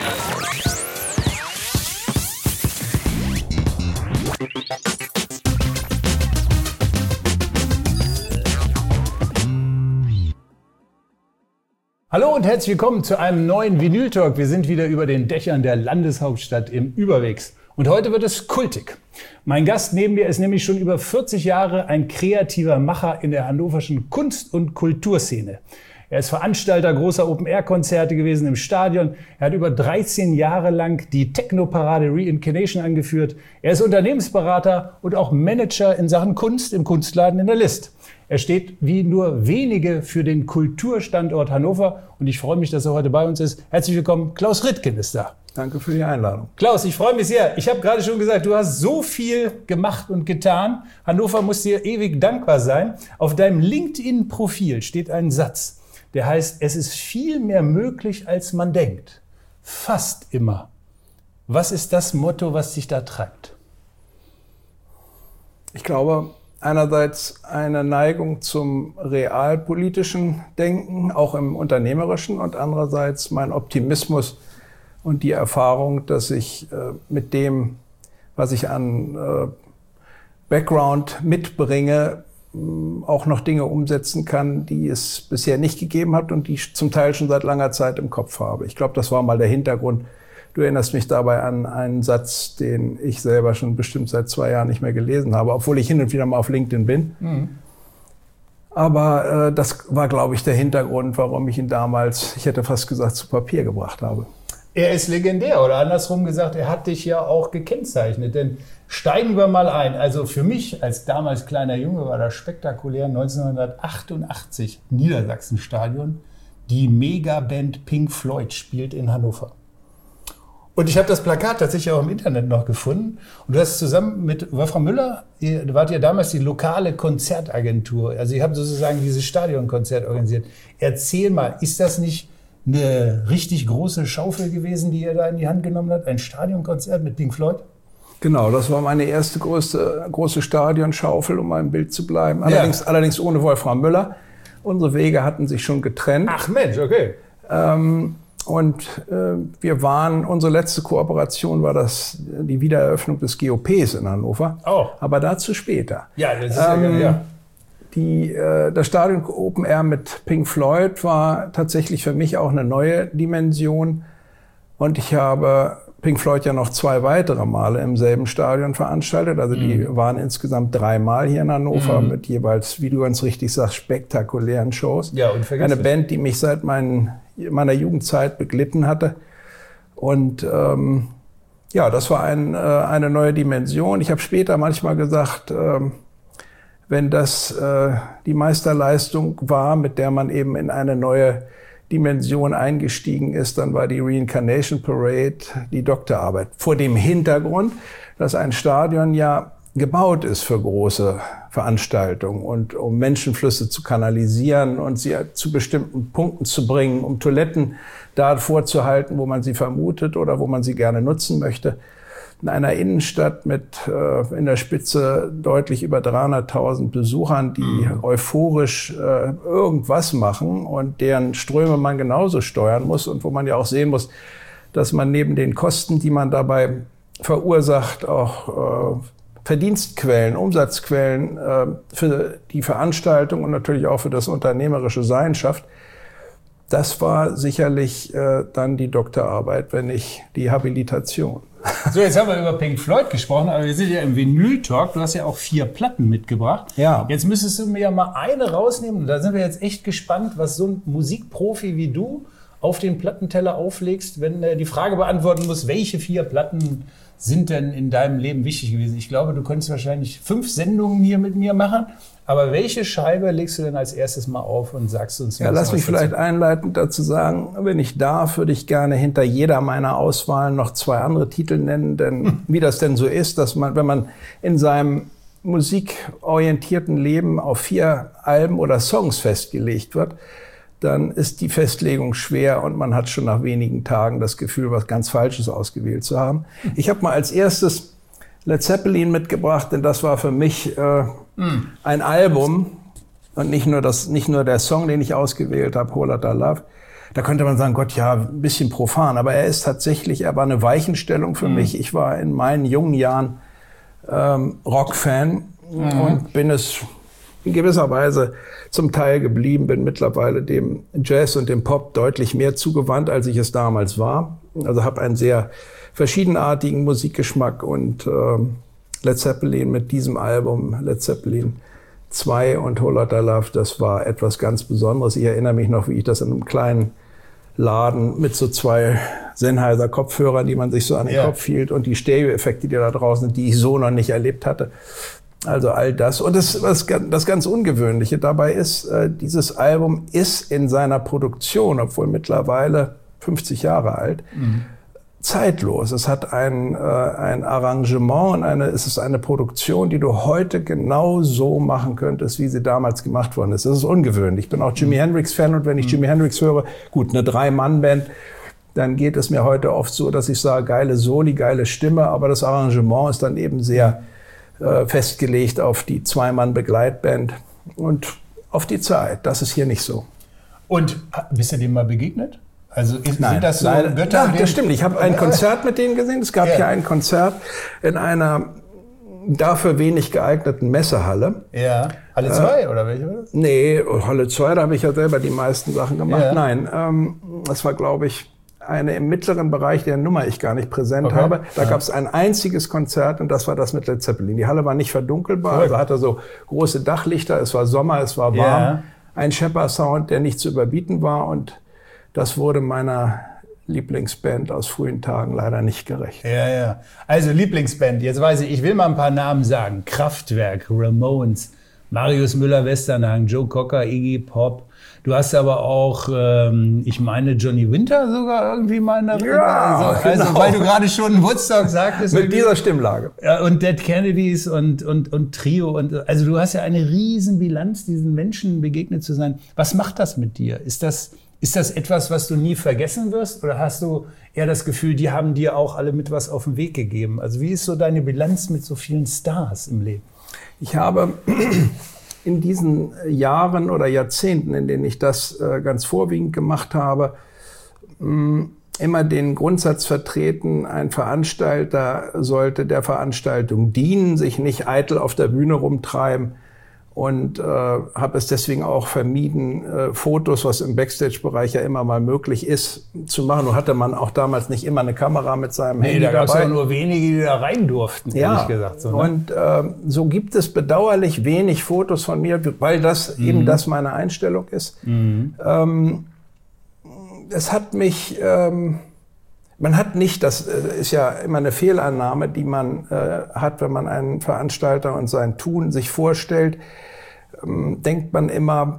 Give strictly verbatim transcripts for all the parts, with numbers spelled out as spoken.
Hallo und herzlich willkommen zu einem neuen Vinyl Talk. Wir sind wieder über den Dächern der Landeshauptstadt im Überwegs. Und heute wird es kultig. Mein Gast neben mir ist nämlich schon über vierzig Jahre ein kreativer Macher in der hannoverschen Kunst- und Kulturszene. Er ist Veranstalter großer Open-Air-Konzerte gewesen im Stadion. Er hat über dreizehn Jahre lang die Techno-Parade Reincarnation angeführt. Er ist Unternehmensberater und auch Manager in Sachen Kunst im Kunstladen in der List. Er steht wie nur wenige für den Kulturstandort Hannover und ich freue mich, dass er heute bei uns ist. Herzlich willkommen, Klaus Rittgen ist da. Danke für die Einladung. Klaus, ich freue mich sehr. Ich habe gerade schon gesagt, du hast so viel gemacht und getan. Hannover muss dir ewig dankbar sein. Auf deinem LinkedIn-Profil steht ein Satz, der heißt, es ist viel mehr möglich, als man denkt. Fast immer. Was ist das Motto, was dich da treibt? Ich glaube, einerseits eine Neigung zum realpolitischen Denken, auch im unternehmerischen, und andererseits mein Optimismus und die Erfahrung, dass ich äh, mit dem, was ich an äh, Background mitbringe, mh, auch noch Dinge umsetzen kann, die es bisher nicht gegeben hat und die ich zum Teil schon seit langer Zeit im Kopf habe. Ich glaube, das war mal der Hintergrund. Du erinnerst mich dabei an einen Satz, den ich selber schon bestimmt seit zwei Jahren nicht mehr gelesen habe, obwohl ich hin und wieder mal auf LinkedIn bin. Mhm. Aber äh, das war, glaube ich, der Hintergrund, warum ich ihn damals, ich hätte fast gesagt, zu Papier gebracht habe. Er ist legendär, oder andersrum gesagt, er hat dich ja auch gekennzeichnet. Denn steigen wir mal ein. Also für mich als damals kleiner Junge war das spektakulär neunzehnhundertachtundachtzig Niedersachsenstadion. Die Megaband Pink Floyd spielt in Hannover. Und ich habe das Plakat tatsächlich auch im Internet noch gefunden. Und du hast zusammen mit Wolfram Müller, ihr wart ja damals die lokale Konzertagentur. Also ihr habt sozusagen dieses Stadionkonzert organisiert. Erzähl mal, ist das nicht eine richtig große Schaufel gewesen, die ihr da in die Hand genommen habt? Ein Stadionkonzert mit Pink Floyd? Genau, das war meine erste größte, große Stadionschaufel, um mal im Bild zu bleiben. Allerdings, ja. allerdings ohne Wolfram Müller. Unsere Wege hatten sich schon getrennt. Ach Mensch, okay. Ähm, Und äh, wir waren, unsere letzte Kooperation war das die Wiedereröffnung des G O Ps in Hannover. Oh. Aber dazu später. Ja, das ist ähm, ja, ja. Die, äh, das Stadion Open Air mit Pink Floyd war tatsächlich für mich auch eine neue Dimension. Und ich habe Pink Floyd ja noch zwei weitere Male im selben Stadion veranstaltet. Also die mhm. waren insgesamt dreimal hier in Hannover mhm. mit jeweils, wie du ganz richtig sagst, spektakulären Shows. Ja, unvergesslich. Eine Band, die mich seit meinen, meiner Jugendzeit beglitten hatte. Und ähm, ja, das war ein, äh, eine neue Dimension. Ich habe später manchmal gesagt, ähm, wenn das äh, die Meisterleistung war, mit der man eben in eine neue Dimension eingestiegen ist, dann war die Reincarnation Parade die Doktorarbeit. Vor dem Hintergrund, dass ein Stadion ja gebaut ist für große Veranstaltungen und um Menschenflüsse zu kanalisieren und sie zu bestimmten Punkten zu bringen, um Toiletten da vorzuhalten, wo man sie vermutet oder wo man sie gerne nutzen möchte. In einer Innenstadt mit äh, in der Spitze deutlich über dreihunderttausend Besuchern, die mhm. euphorisch äh, irgendwas machen und deren Ströme man genauso steuern muss und wo man ja auch sehen muss, dass man neben den Kosten, die man dabei verursacht, auch äh, Verdienstquellen, Umsatzquellen äh, für die Veranstaltung und natürlich auch für das unternehmerische Sein schafft. Das war sicherlich äh, dann die Doktorarbeit, wenn nicht die Habilitation. So, jetzt haben wir über Pink Floyd gesprochen, aber wir sind ja im Vinyl-Talk. Du hast ja auch vier Platten mitgebracht. Ja. Jetzt müsstest du mir ja mal eine rausnehmen. Und da sind wir jetzt echt gespannt, was so ein Musikprofi wie du auf den Plattenteller auflegst, wenn er die Frage beantworten muss, welche vier Platten sind denn in deinem Leben wichtig gewesen? Ich glaube, du könntest wahrscheinlich fünf Sendungen hier mit mir machen. Aber welche Scheibe legst du denn als erstes mal auf und sagst uns? Ja, lass mich vielleicht einleitend dazu sagen, wenn ich darf, würde ich gerne hinter jeder meiner Auswahlen noch zwei andere Titel nennen, denn hm. wie das denn so ist, dass man, wenn man in seinem musikorientierten Leben auf vier Alben oder Songs festgelegt wird, dann ist die Festlegung schwer und man hat schon nach wenigen Tagen das Gefühl, was ganz Falsches ausgewählt zu haben. Ich habe mal als erstes Led Zeppelin mitgebracht, denn das war für mich äh, mm. ein Album und nicht nur das, nicht nur der Song, den ich ausgewählt habe, Whole Lotta Love. da könnte man sagen, Gott, ja, ein bisschen profan, aber er ist tatsächlich, er war eine Weichenstellung für mhm. mich. Ich war in meinen jungen Jahren ähm, Rock-Fan mhm. und bin es in gewisser Weise zum Teil geblieben, bin mittlerweile dem Jazz und dem Pop deutlich mehr zugewandt, als ich es damals war. Also habe einen sehr verschiedenartigen Musikgeschmack und ähm, Led Zeppelin mit diesem Album, Led Zeppelin zwei und Whole Lotta Love, das war etwas ganz Besonderes. Ich erinnere mich noch, wie ich das in einem kleinen Laden mit so zwei Sennheiser Kopfhörern, die man sich so an den ja. Kopf hielt und die Stereo-Effekte, die da draußen sind, die ich so noch nicht erlebt hatte. Also all das. Und das, was, das ganz Ungewöhnliche dabei ist, äh, dieses Album ist in seiner Produktion, obwohl mittlerweile fünfzig Jahre alt, mhm. zeitlos. Es hat ein, äh, ein Arrangement und eine, es ist eine Produktion, die du heute genau so machen könntest, wie sie damals gemacht worden ist. Das ist ungewöhnlich. Ich bin auch Jimi Hendrix-Fan und wenn ich Jimi Hendrix höre, gut, eine Drei-Mann-Band, dann geht es mir heute oft so, dass ich sage, geile Soli, geile Stimme, aber das Arrangement ist dann eben sehr äh, festgelegt auf die Zwei-Mann-Begleitband und auf die Zeit. Das ist hier nicht so. Und bist du dem mal begegnet? Also ist, Nein, sind das so leider, Götter? Ja, das stimmt. Ich habe ein Konzert mit denen gesehen. Es gab ja. hier ein Konzert in einer dafür wenig geeigneten Messehalle. Ja. Halle zwei äh, oder welche war das? Nee, Halle zwei, da habe ich ja selber die meisten Sachen gemacht. Ja. Nein, ähm, das war, glaube ich, eine im mittleren Bereich, deren Nummer ich gar nicht präsent okay. habe. Da ja. gab es ein einziges Konzert und das war das mit Led Zeppelin. Die Halle war nicht verdunkelbar, cool. also hatte so große Dachlichter. Es war Sommer, es war warm. Ja. Ein Shepard-Sound, der nicht zu überbieten war und das wurde meiner Lieblingsband aus frühen Tagen leider nicht gerecht. Ja, ja. Also Lieblingsband, jetzt weiß ich, ich will mal ein paar Namen sagen. Kraftwerk, Ramones, Marius Müller-Westernhagen, Joe Cocker, Iggy Pop. Du hast aber auch, ähm, ich meine, Johnny Winter sogar irgendwie mal in der Ja, also, genau. also, weil du gerade schon Woodstock sagtest. Mit dieser Stimmlage. Ja, und Dead Kennedys und, und, und Trio. Und, also du hast ja eine riesen Bilanz, diesen Menschen begegnet zu sein. Was macht das mit dir? Ist das... Ist das etwas, was du nie vergessen wirst? Oder hast du eher das Gefühl, die haben dir auch alle mit was auf den Weg gegeben? Also wie ist so deine Bilanz mit so vielen Stars im Leben? Ich habe in diesen Jahren oder Jahrzehnten, in denen ich das ganz vorwiegend gemacht habe, immer den Grundsatz vertreten, ein Veranstalter sollte der Veranstaltung dienen, sich nicht eitel auf der Bühne rumtreiben. Und äh, habe es deswegen auch vermieden, äh, Fotos, was im Backstage-Bereich ja immer mal möglich ist, zu machen. Nun hatte man auch damals nicht immer eine Kamera mit seinem nee, Handy da gab es dabei. ja nur wenige, die da rein durften, ja. ehrlich gesagt. So, ne? Und äh, so gibt es bedauerlich wenig Fotos von mir, weil das mhm. eben das meine Einstellung ist. Mhm. Ähm, es hat mich... Ähm, Man hat nicht, das ist ja immer eine Fehlannahme, die man äh, hat, wenn man einen Veranstalter und sein Tun sich vorstellt, ähm, denkt man immer,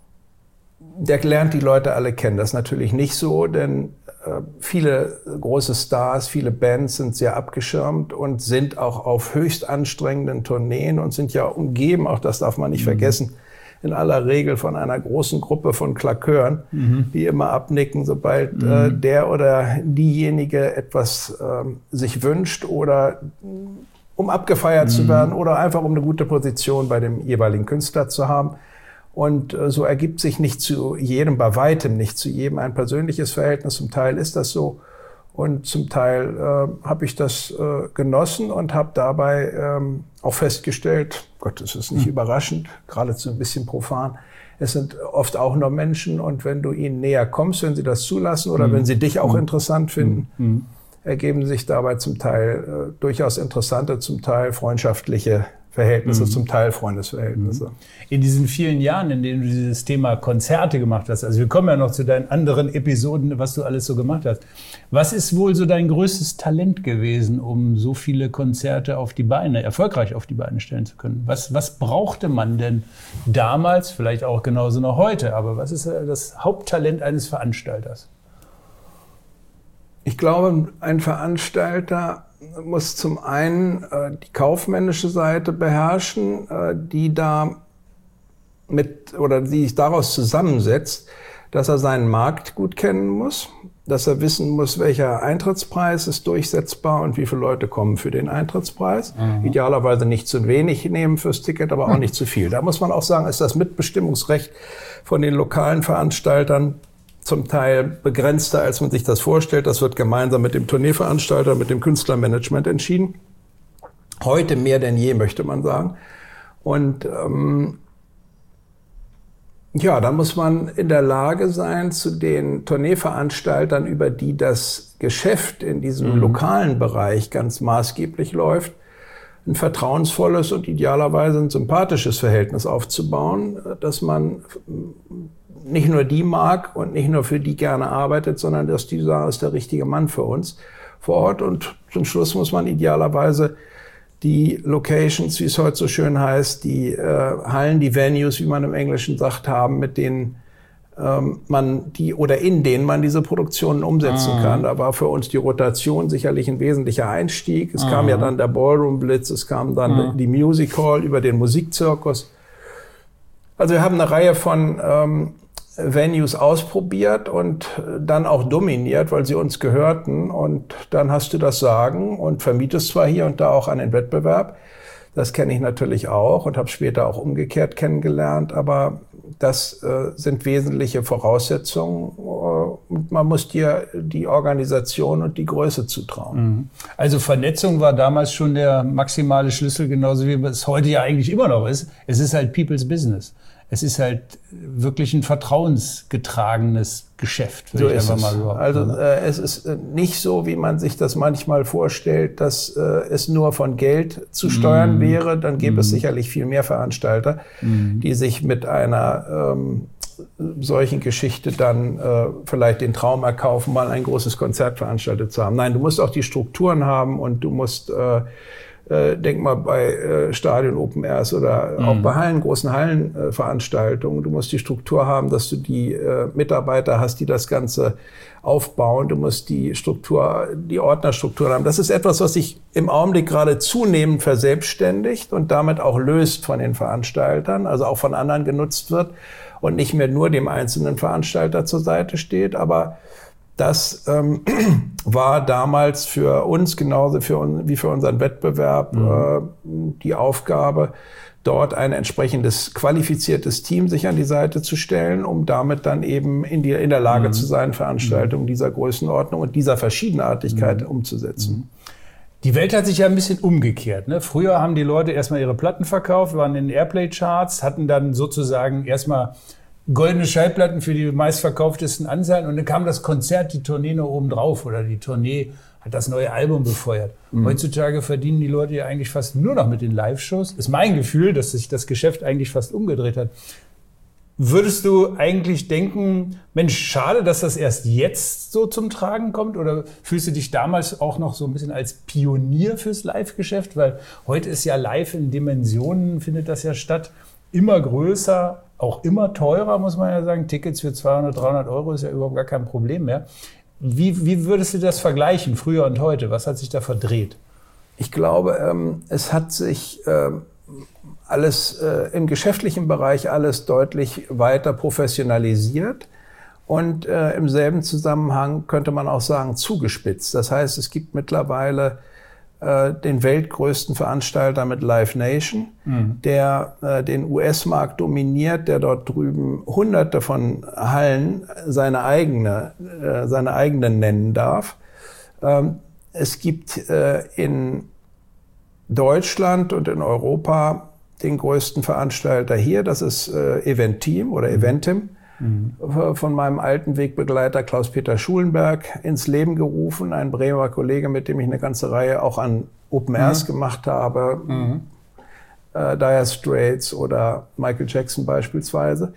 der lernt die Leute alle kennen. Das ist natürlich nicht so, denn äh, viele große Stars, viele Bands sind sehr abgeschirmt und sind auch auf höchst anstrengenden Tourneen und sind ja umgeben, auch das darf man nicht mhm. vergessen, in aller Regel von einer großen Gruppe von Klakören, mhm. die immer abnicken, sobald mhm. äh, der oder diejenige etwas ähm, sich wünscht oder um abgefeiert mhm. zu werden oder einfach um eine gute Position bei dem jeweiligen Künstler zu haben. Und äh, so ergibt sich nicht zu jedem, bei weitem nicht zu jedem ein persönliches Verhältnis. Zum Teil ist das so. Und zum Teil äh, habe ich das äh, genossen und habe dabei ähm, auch festgestellt, Gott, das ist nicht mhm. überraschend, geradezu ein bisschen profan, es sind oft auch nur Menschen und wenn du ihnen näher kommst, wenn sie das zulassen oder mhm. wenn sie dich auch mhm. interessant finden, mhm. ergeben sich dabei zum Teil äh, durchaus interessante, zum Teil freundschaftliche Verhältnisse, mhm. zum Teil Freundesverhältnisse. In diesen vielen Jahren, in denen du dieses Thema Konzerte gemacht hast, also wir kommen ja noch zu deinen anderen Episoden, was du alles so gemacht hast. Was ist wohl so dein größtes Talent gewesen, um so viele Konzerte auf die Beine, erfolgreich auf die Beine stellen zu können? Was, was brauchte man denn damals, vielleicht auch genauso noch heute, aber was ist das Haupttalent eines Veranstalters? Ich glaube, ein Veranstalter muss zum einen äh, die kaufmännische Seite beherrschen, äh, die da mit oder die sich daraus zusammensetzt, dass er seinen Markt gut kennen muss, dass er wissen muss, welcher Eintrittspreis ist durchsetzbar und wie viele Leute kommen für den Eintrittspreis. Mhm. Idealerweise nicht zu wenig nehmen fürs Ticket, aber auch nicht zu viel. Da muss man auch sagen, ist das Mitbestimmungsrecht von den lokalen Veranstaltern zum Teil begrenzter, als man sich das vorstellt. Das wird gemeinsam mit dem Tourneeveranstalter, mit dem Künstlermanagement entschieden. Heute mehr denn je, möchte man sagen. Und ähm, ja, da muss man in der Lage sein, zu den Tourneeveranstaltern, über die das Geschäft in diesem mhm. lokalen Bereich ganz maßgeblich läuft, ein vertrauensvolles und idealerweise ein sympathisches Verhältnis aufzubauen, dass man nicht nur die mag und nicht nur für die gerne arbeitet, sondern dass die sagen, ist der richtige Mann für uns vor Ort. Und zum Schluss muss man idealerweise die Locations, wie es heute so schön heißt, die äh, Hallen, die Venues, wie man im Englischen sagt, haben, mit denen ähm, man die oder in denen man diese Produktionen umsetzen ah. kann. Da war für uns die Rotation sicherlich ein wesentlicher Einstieg. Es ah. kam ja dann der Ballroom Blitz, es kam dann ah. die Music Hall über den Musikzirkus. Also wir haben eine Reihe von ähm, Venues ausprobiert und dann auch dominiert, weil sie uns gehörten. Und dann hast du das Sagen und vermietest zwar hier und da auch an den Wettbewerb. Das kenne ich natürlich auch und habe später auch umgekehrt kennengelernt. Aber das äh, sind wesentliche Voraussetzungen. Und man muss dir die Organisation und die Größe zutrauen. Also Vernetzung war damals schon der maximale Schlüssel, genauso wie es heute ja eigentlich immer noch ist. Es ist halt People's Business. Es ist halt wirklich ein vertrauensgetragenes Geschäft, würde so ich einfach mal behaupten. Also äh, es ist nicht so, wie man sich das manchmal vorstellt, dass äh, es nur von Geld zu steuern mm. wäre. Dann gäbe mm. es sicherlich viel mehr Veranstalter, mm. die sich mit einer ähm, solchen Geschichte dann äh, vielleicht den Traum erkaufen, mal ein großes Konzert veranstaltet zu haben. Nein, du musst auch die Strukturen haben und du musst äh, Äh, denk mal bei äh, Stadion Open Airs oder mhm. auch bei Hallen, großen Hallenveranstaltungen. Äh, du musst die Struktur haben, dass du die äh, Mitarbeiter hast, die das Ganze aufbauen. Du musst die Struktur, die Ordnerstruktur haben. Das ist etwas, was sich im Augenblick gerade zunehmend verselbstständigt und damit auch löst von den Veranstaltern, also auch von anderen genutzt wird und nicht mehr nur dem einzelnen Veranstalter zur Seite steht. Aber das ähm, war damals für uns genauso für un, wie für unseren Wettbewerb mhm. äh, die Aufgabe, dort ein entsprechendes qualifiziertes Team sich an die Seite zu stellen, um damit dann eben in, die, in der Lage mhm. zu sein, Veranstaltungen mhm. dieser Größenordnung und dieser Verschiedenartigkeit mhm. umzusetzen. Die Welt hat sich ja ein bisschen umgekehrt. Ne? Früher haben die Leute erstmal ihre Platten verkauft, waren in den Airplay-Charts, hatten dann sozusagen erstmal goldene Schallplatten für die meistverkauftesten Anzahlen und dann kam das Konzert, die Tournee noch oben drauf oder die Tournee hat das neue Album befeuert. Mhm. Heutzutage verdienen die Leute ja eigentlich fast nur noch mit den Live-Shows. Ist mein Gefühl, dass sich das Geschäft eigentlich fast umgedreht hat. Würdest du eigentlich denken, Mensch, schade, dass das erst jetzt so zum Tragen kommt? Oder fühlst du dich damals auch noch so ein bisschen als Pionier fürs Live-Geschäft? Weil heute ist ja live in Dimensionen, findet das ja statt, immer größer, auch immer teurer, muss man ja sagen. Tickets für zweihundert, dreihundert Euro ist ja überhaupt gar kein Problem mehr. Wie, wie würdest du das vergleichen, früher und heute? Was hat sich da verdreht? Ich glaube, ähm, es hat sich ähm, alles äh, im geschäftlichen Bereich alles deutlich weiter professionalisiert und äh, im selben Zusammenhang könnte man auch sagen zugespitzt. Das heißt, es gibt mittlerweile den weltgrößten Veranstalter mit Live Nation, mhm. der äh, den U S-Markt dominiert, der dort drüben hunderte von Hallen seine eigene, äh, seine eigenen nennen darf. Ähm, es gibt äh, in Deutschland und in Europa den größten Veranstalter hier, das ist äh, Eventim oder Eventim. Mhm. Von meinem alten Wegbegleiter Klaus-Peter Schulenberg ins Leben gerufen, ein Bremer Kollege, mit dem ich eine ganze Reihe auch an Open Airs mhm. gemacht habe, mhm. äh, Dire Straits oder Michael Jackson beispielsweise.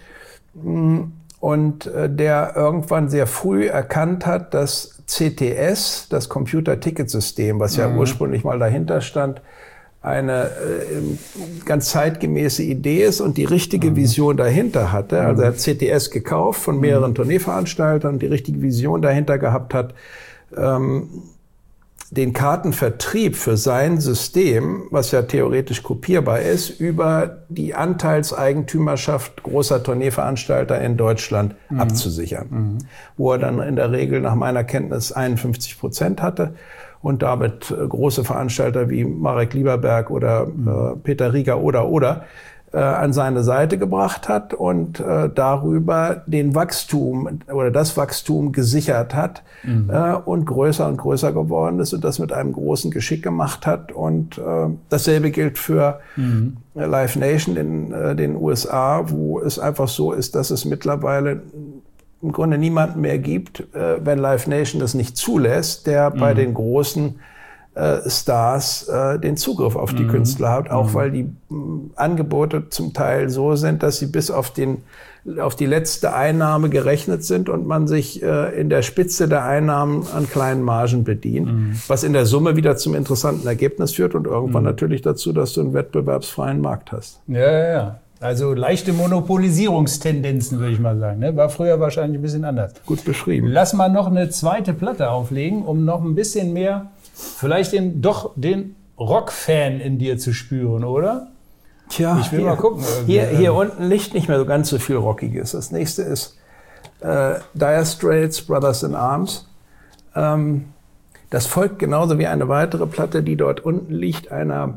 Und äh, der irgendwann sehr früh erkannt hat, dass C T S, das Computer-Ticket-System, was ja mhm. ursprünglich mal dahinter stand, eine äh, ganz zeitgemäße Idee ist und die richtige mhm. Vision dahinter hatte. Also er hat C T S gekauft von mehreren mhm. Tourneeveranstaltern, die richtige Vision dahinter gehabt hat, ähm, den Kartenvertrieb für sein System, was ja theoretisch kopierbar ist, über die Anteilseigentümerschaft großer Tourneeveranstalter in Deutschland mhm. abzusichern. Mhm. Wo er dann in der Regel nach meiner Kenntnis einundfünfzig Prozent hatte. Und damit große Veranstalter wie Marek Lieberberg oder mhm. äh, Peter Rieger oder oder äh, an seine Seite gebracht hat und äh, darüber den Wachstum oder das Wachstum gesichert hat mhm. äh, und größer und größer geworden ist und das mit einem großen Geschick gemacht hat. Und äh, dasselbe gilt für mhm. Live Nation in äh, den U S A, wo es einfach so ist, dass es mittlerweile im Grunde niemanden mehr gibt, äh, wenn Live Nation das nicht zulässt, der mhm. bei den großen äh, Stars äh, den Zugriff auf die mhm. Künstler hat, auch mhm. weil die mh, Angebote zum Teil so sind, dass sie bis auf den auf die letzte Einnahme gerechnet sind und man sich äh, in der Spitze der Einnahmen an kleinen Margen bedient, mhm. was in der Summe wieder zum interessanten Ergebnis führt und irgendwann mhm. natürlich dazu, dass du einen wettbewerbsfreien Markt hast. Ja, ja, ja. Also leichte Monopolisierungstendenzen, würde ich mal sagen. Ne? War früher wahrscheinlich ein bisschen anders. Gut beschrieben. Lass mal noch eine zweite Platte auflegen, um noch ein bisschen mehr, vielleicht den, doch den Rock-Fan in dir zu spüren, oder? Tja, ich will hier, mal gucken. Hier, hier unten liegt nicht mehr so ganz so viel Rockiges. Das nächste ist äh, Dire Straits, Brothers in Arms. Ähm, das folgt genauso wie eine weitere Platte, die dort unten liegt, einer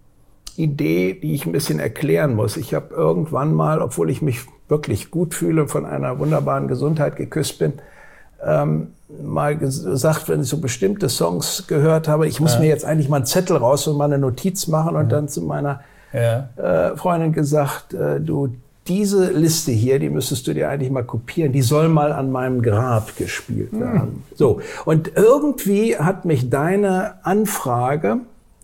Idee, die ich ein bisschen erklären muss. Ich habe irgendwann mal, obwohl ich mich wirklich gut fühle, von einer wunderbaren Gesundheit geküsst bin, ähm, mal gesagt, wenn ich so bestimmte Songs gehört habe, ich muss ja. mir jetzt eigentlich mal einen Zettel raus und mal eine Notiz machen und ja. dann zu meiner ja. äh, Freundin gesagt, äh, du, diese Liste hier, die müsstest du dir eigentlich mal kopieren, die soll mal an meinem Grab gespielt werden. Hm. So, und irgendwie hat mich deine Anfrage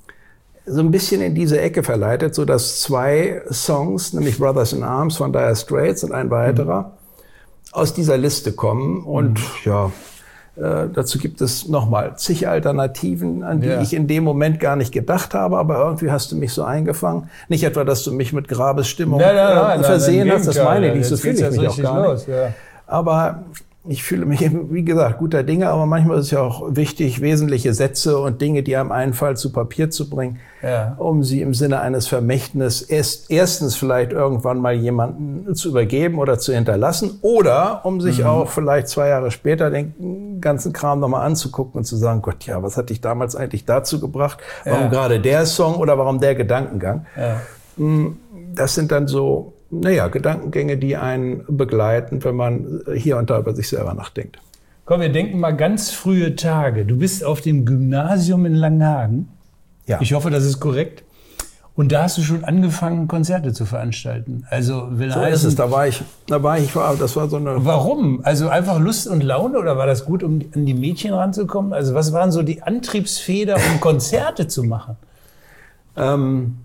so ein bisschen in diese Ecke verleitet, so dass zwei Songs, nämlich Brothers in Arms von Dire Straits und ein weiterer, mhm. aus dieser Liste kommen. Und mhm. ja, äh, dazu gibt es nochmal zig Alternativen, an die ja. ich in dem Moment gar nicht gedacht habe, aber irgendwie hast du mich so eingefangen. Nicht etwa, dass du mich mit Grabesstimmung nein, nein, nein, äh, versehen nein, hast, das meine ich nicht, so fühle ich mich auch gar los, nicht. Ja. Aber ich fühle mich, wie gesagt, guter Dinge, aber manchmal ist es ja auch wichtig, wesentliche Sätze und Dinge, die einem einfallen, zu Papier zu bringen, ja. um sie im Sinne eines Vermächtnisses erst, erstens vielleicht irgendwann mal jemanden zu übergeben oder zu hinterlassen oder um sich mhm. auch vielleicht zwei Jahre später den ganzen Kram nochmal anzugucken und zu sagen, Gott, ja, was hat dich damals eigentlich dazu gebracht? Warum ja. gerade der Song oder warum der Gedankengang? Ja. Das sind dann so Naja, Gedankengänge, die einen begleiten, wenn man hier und da über sich selber nachdenkt. Komm, wir denken mal ganz frühe Tage. Du bist auf dem Gymnasium in Langenhagen. Ja. Ich hoffe, das ist korrekt. Und da hast du schon angefangen, Konzerte zu veranstalten. Also will so heißen, ist es. Da war ich, da war ich, war, das war so eine. Warum? Also einfach Lust und Laune oder war das gut, um an die Mädchen ranzukommen? Also was waren so die Antriebsfeder, um Konzerte zu machen? Ähm,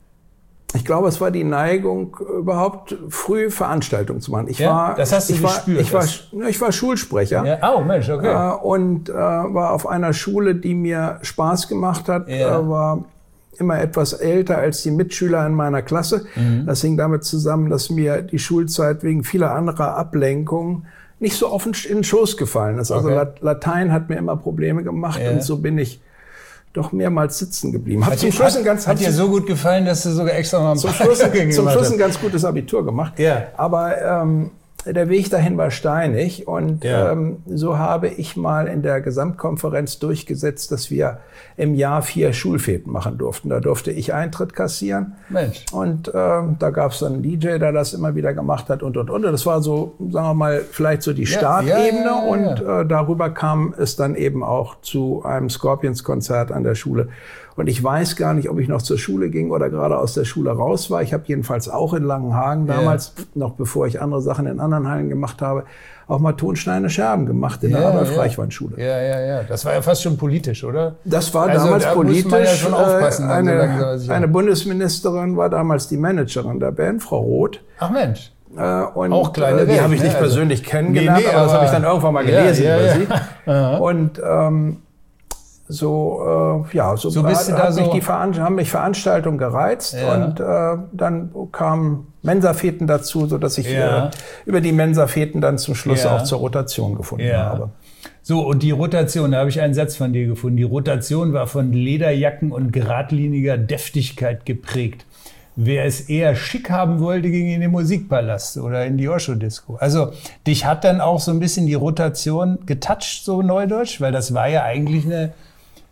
Ich glaube, es war die Neigung, überhaupt früh Veranstaltungen zu machen. Ich ja, war, das hast du ich gespürt. War, ich, war, ich war Schulsprecher. Ja. Oh, Mensch, okay. Äh, und äh, war auf einer Schule, die mir Spaß gemacht hat. Ja. Äh, war immer etwas älter als die Mitschüler in meiner Klasse. Mhm. Das hing damit zusammen, dass mir die Schulzeit wegen vieler anderer Ablenkungen nicht so offen in den Schoß gefallen ist. Also okay. Latein hat mir immer Probleme gemacht ja. und so bin ich doch mehrmals sitzen geblieben. Hat, zum Schluss ein ganz, hat dir so gut gefallen, dass du sogar extra mal ein zum Schluss, zum Schluss ein ganz gutes Abitur gemacht. Ja. Aber ähm, der Weg dahin war steinig und ja. ähm, so habe ich mal in der Gesamtkonferenz durchgesetzt, dass wir im Jahr vier Schulfeten machen durften. Da durfte ich Eintritt kassieren. Mensch. Und ähm, da gab es dann einen D J, der das immer wieder gemacht hat und, und, und. Das war so, sagen wir mal, vielleicht so die ja. Startebene. Ja, ja, ja, und äh, darüber kam es dann eben auch zu einem Scorpions-Konzert an der Schule. Und ich weiß gar nicht, ob ich noch zur Schule ging oder gerade aus der Schule raus war. Ich habe jedenfalls auch in Langenhagen damals, ja. noch bevor ich andere Sachen in anderen Hallen gemacht habe, auch mal Tonsteine Scherben gemacht in ja, der Adolf-Reichmann-Schule. Ja, ja, ja. Das war ja fast schon politisch, oder? Das war also, damals da politisch. Muss man ja schon aufpassen, eine, so eine Bundesministerin war damals die Managerin der Band, Frau Roth. Ach Mensch. Äh, und, auch kleine äh, Die habe ich nicht ne? persönlich kennengelernt, nee, nee, aber das habe ich dann irgendwann mal gelesen ja, ja, über ja. sie. Und ähm, so, äh, ja, so, so bist du da hat so mich die Veran- haben mich Veranstaltungen gereizt ja. und äh, dann kamen Mensafeten dazu, so dass ich ja. äh, über die Mensafeten dann zum Schluss ja. auch zur Rotation gefunden ja. habe. So, und die Rotation, da habe ich einen Satz von dir gefunden. Die Rotation war von Lederjacken und geradliniger Deftigkeit geprägt. Wer es eher schick haben wollte, ging in den Musikpalast oder in die Osho-Disco. Also dich hat dann auch so ein bisschen die Rotation getoucht, so neudeutsch, weil das war ja eigentlich eine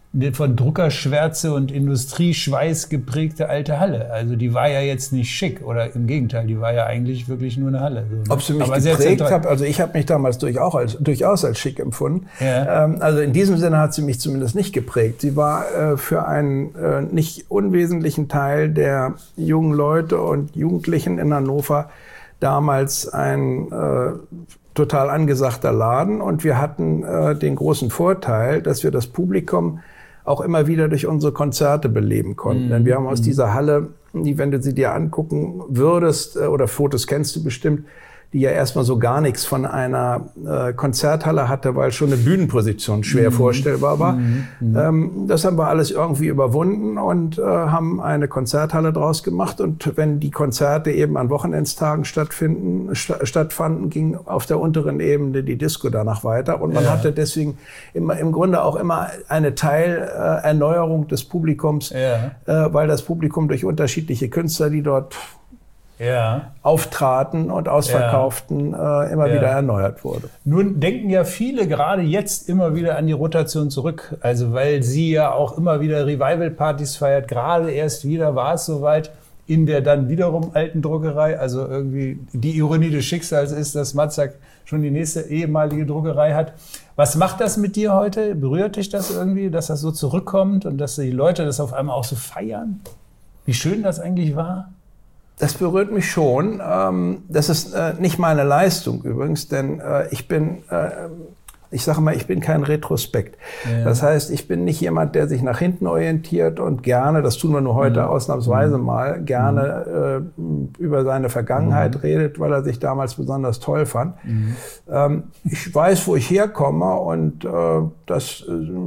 eine von Druckerschwärze und Industrieschweiß geprägte alte Halle. Also die war ja jetzt nicht schick oder im Gegenteil, die war ja eigentlich wirklich nur eine Halle. So, ne? Ob sie mich Aber geprägt hat, also ich habe mich damals durchaus als, durchaus als schick empfunden. Ja. Ähm, also in diesem Sinne hat sie mich zumindest nicht geprägt. Sie war äh, für einen äh, nicht unwesentlichen Teil der jungen Leute und Jugendlichen in Hannover damals ein äh, total angesagter Laden. Und wir hatten äh, den großen Vorteil, dass wir das Publikum auch immer wieder durch unsere Konzerte beleben konnten. Mhm. Denn wir haben aus dieser Halle, die, wenn du sie dir angucken würdest, oder Fotos kennst du bestimmt, die ja erstmal so gar nichts von einer äh, Konzerthalle hatte, weil schon eine Bühnenposition schwer mhm. vorstellbar war. Mhm. Ähm, das haben wir alles irgendwie überwunden und äh, haben eine Konzerthalle draus gemacht. Und wenn die Konzerte eben an Wochenendstagen stattfinden, st stattfanden, ging auf der unteren Ebene die Disco danach weiter. Und man ja. hatte deswegen immer, im Grunde auch immer eine Teilerneuerung äh, des Publikums, ja. äh, weil das Publikum durch unterschiedliche Künstler, die dort Ja. auftraten und ausverkauften, ja. äh, immer ja. wieder erneuert wurde. Nun denken ja viele gerade jetzt immer wieder an die Rotation zurück. Also weil sie ja auch immer wieder Revival-Partys feiert. Gerade erst wieder war es soweit in der dann wiederum alten Druckerei. Also irgendwie die Ironie des Schicksals ist, dass Matzak schon die nächste ehemalige Druckerei hat. Was macht das mit dir heute? Berührt dich das irgendwie, dass das so zurückkommt und dass die Leute das auf einmal auch so feiern? Wie schön das eigentlich war? Das berührt mich schon. Das ist nicht meine Leistung übrigens, denn ich bin, ich sage mal, ich bin kein Retrospekt. Ja. Das heißt, ich bin nicht jemand, der sich nach hinten orientiert und gerne, das tun wir nur heute mhm. ausnahmsweise mal, gerne mhm. über seine Vergangenheit mhm. redet, weil er sich damals besonders toll fand. Mhm. Ich weiß, wo ich herkomme und das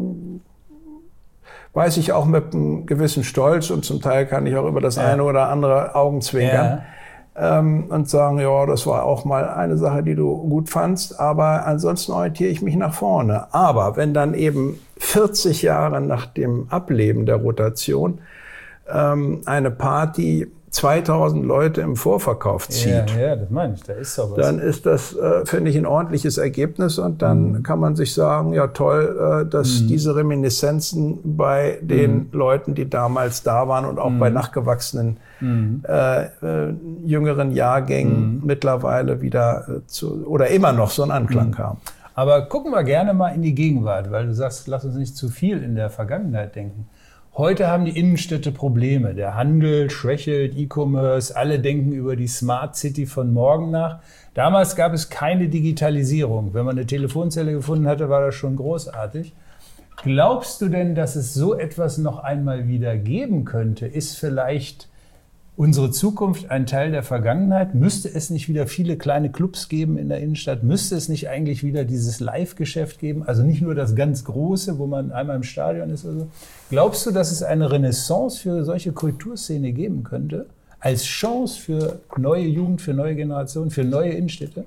weiß ich auch mit einem gewissen Stolz und zum Teil kann ich auch über das ja. eine oder andere Augenzwinkern ja. ähm, und sagen, ja, das war auch mal eine Sache, die du gut fandst, aber ansonsten orientiere ich mich nach vorne. Aber wenn dann eben vierzig Jahre nach dem Ableben der Rotation ähm, eine Party zweitausend Leute im Vorverkauf zieht, ja, ja, das meine ich, da ist doch was. Dann ist das, äh, finde ich, ein ordentliches Ergebnis und dann mhm. kann man sich sagen, ja toll, äh, dass mhm. diese Reminiszenzen bei den mhm. Leuten, die damals da waren und auch mhm. bei nachgewachsenen mhm. äh, äh, jüngeren Jahrgängen mhm. mittlerweile wieder äh, zu, oder immer noch so einen Anklang mhm. haben. Aber gucken wir gerne mal in die Gegenwart, weil du sagst, lass uns nicht zu viel in der Vergangenheit denken. Heute haben die Innenstädte Probleme. Der Handel schwächelt, E-Commerce, alle denken über die Smart City von morgen nach. Damals gab es keine Digitalisierung. Wenn man eine Telefonzelle gefunden hatte, war das schon großartig. Glaubst du denn, dass es so etwas noch einmal wieder geben könnte? Ist vielleicht unsere Zukunft ein Teil der Vergangenheit? Müsste es nicht wieder viele kleine Clubs geben in der Innenstadt? Müsste es nicht eigentlich wieder dieses Live-Geschäft geben? Also nicht nur das ganz Große, wo man einmal im Stadion ist oder so. Glaubst du, dass es eine Renaissance für solche Kulturszene geben könnte? Als Chance für neue Jugend, für neue Generationen, für neue Innenstädte?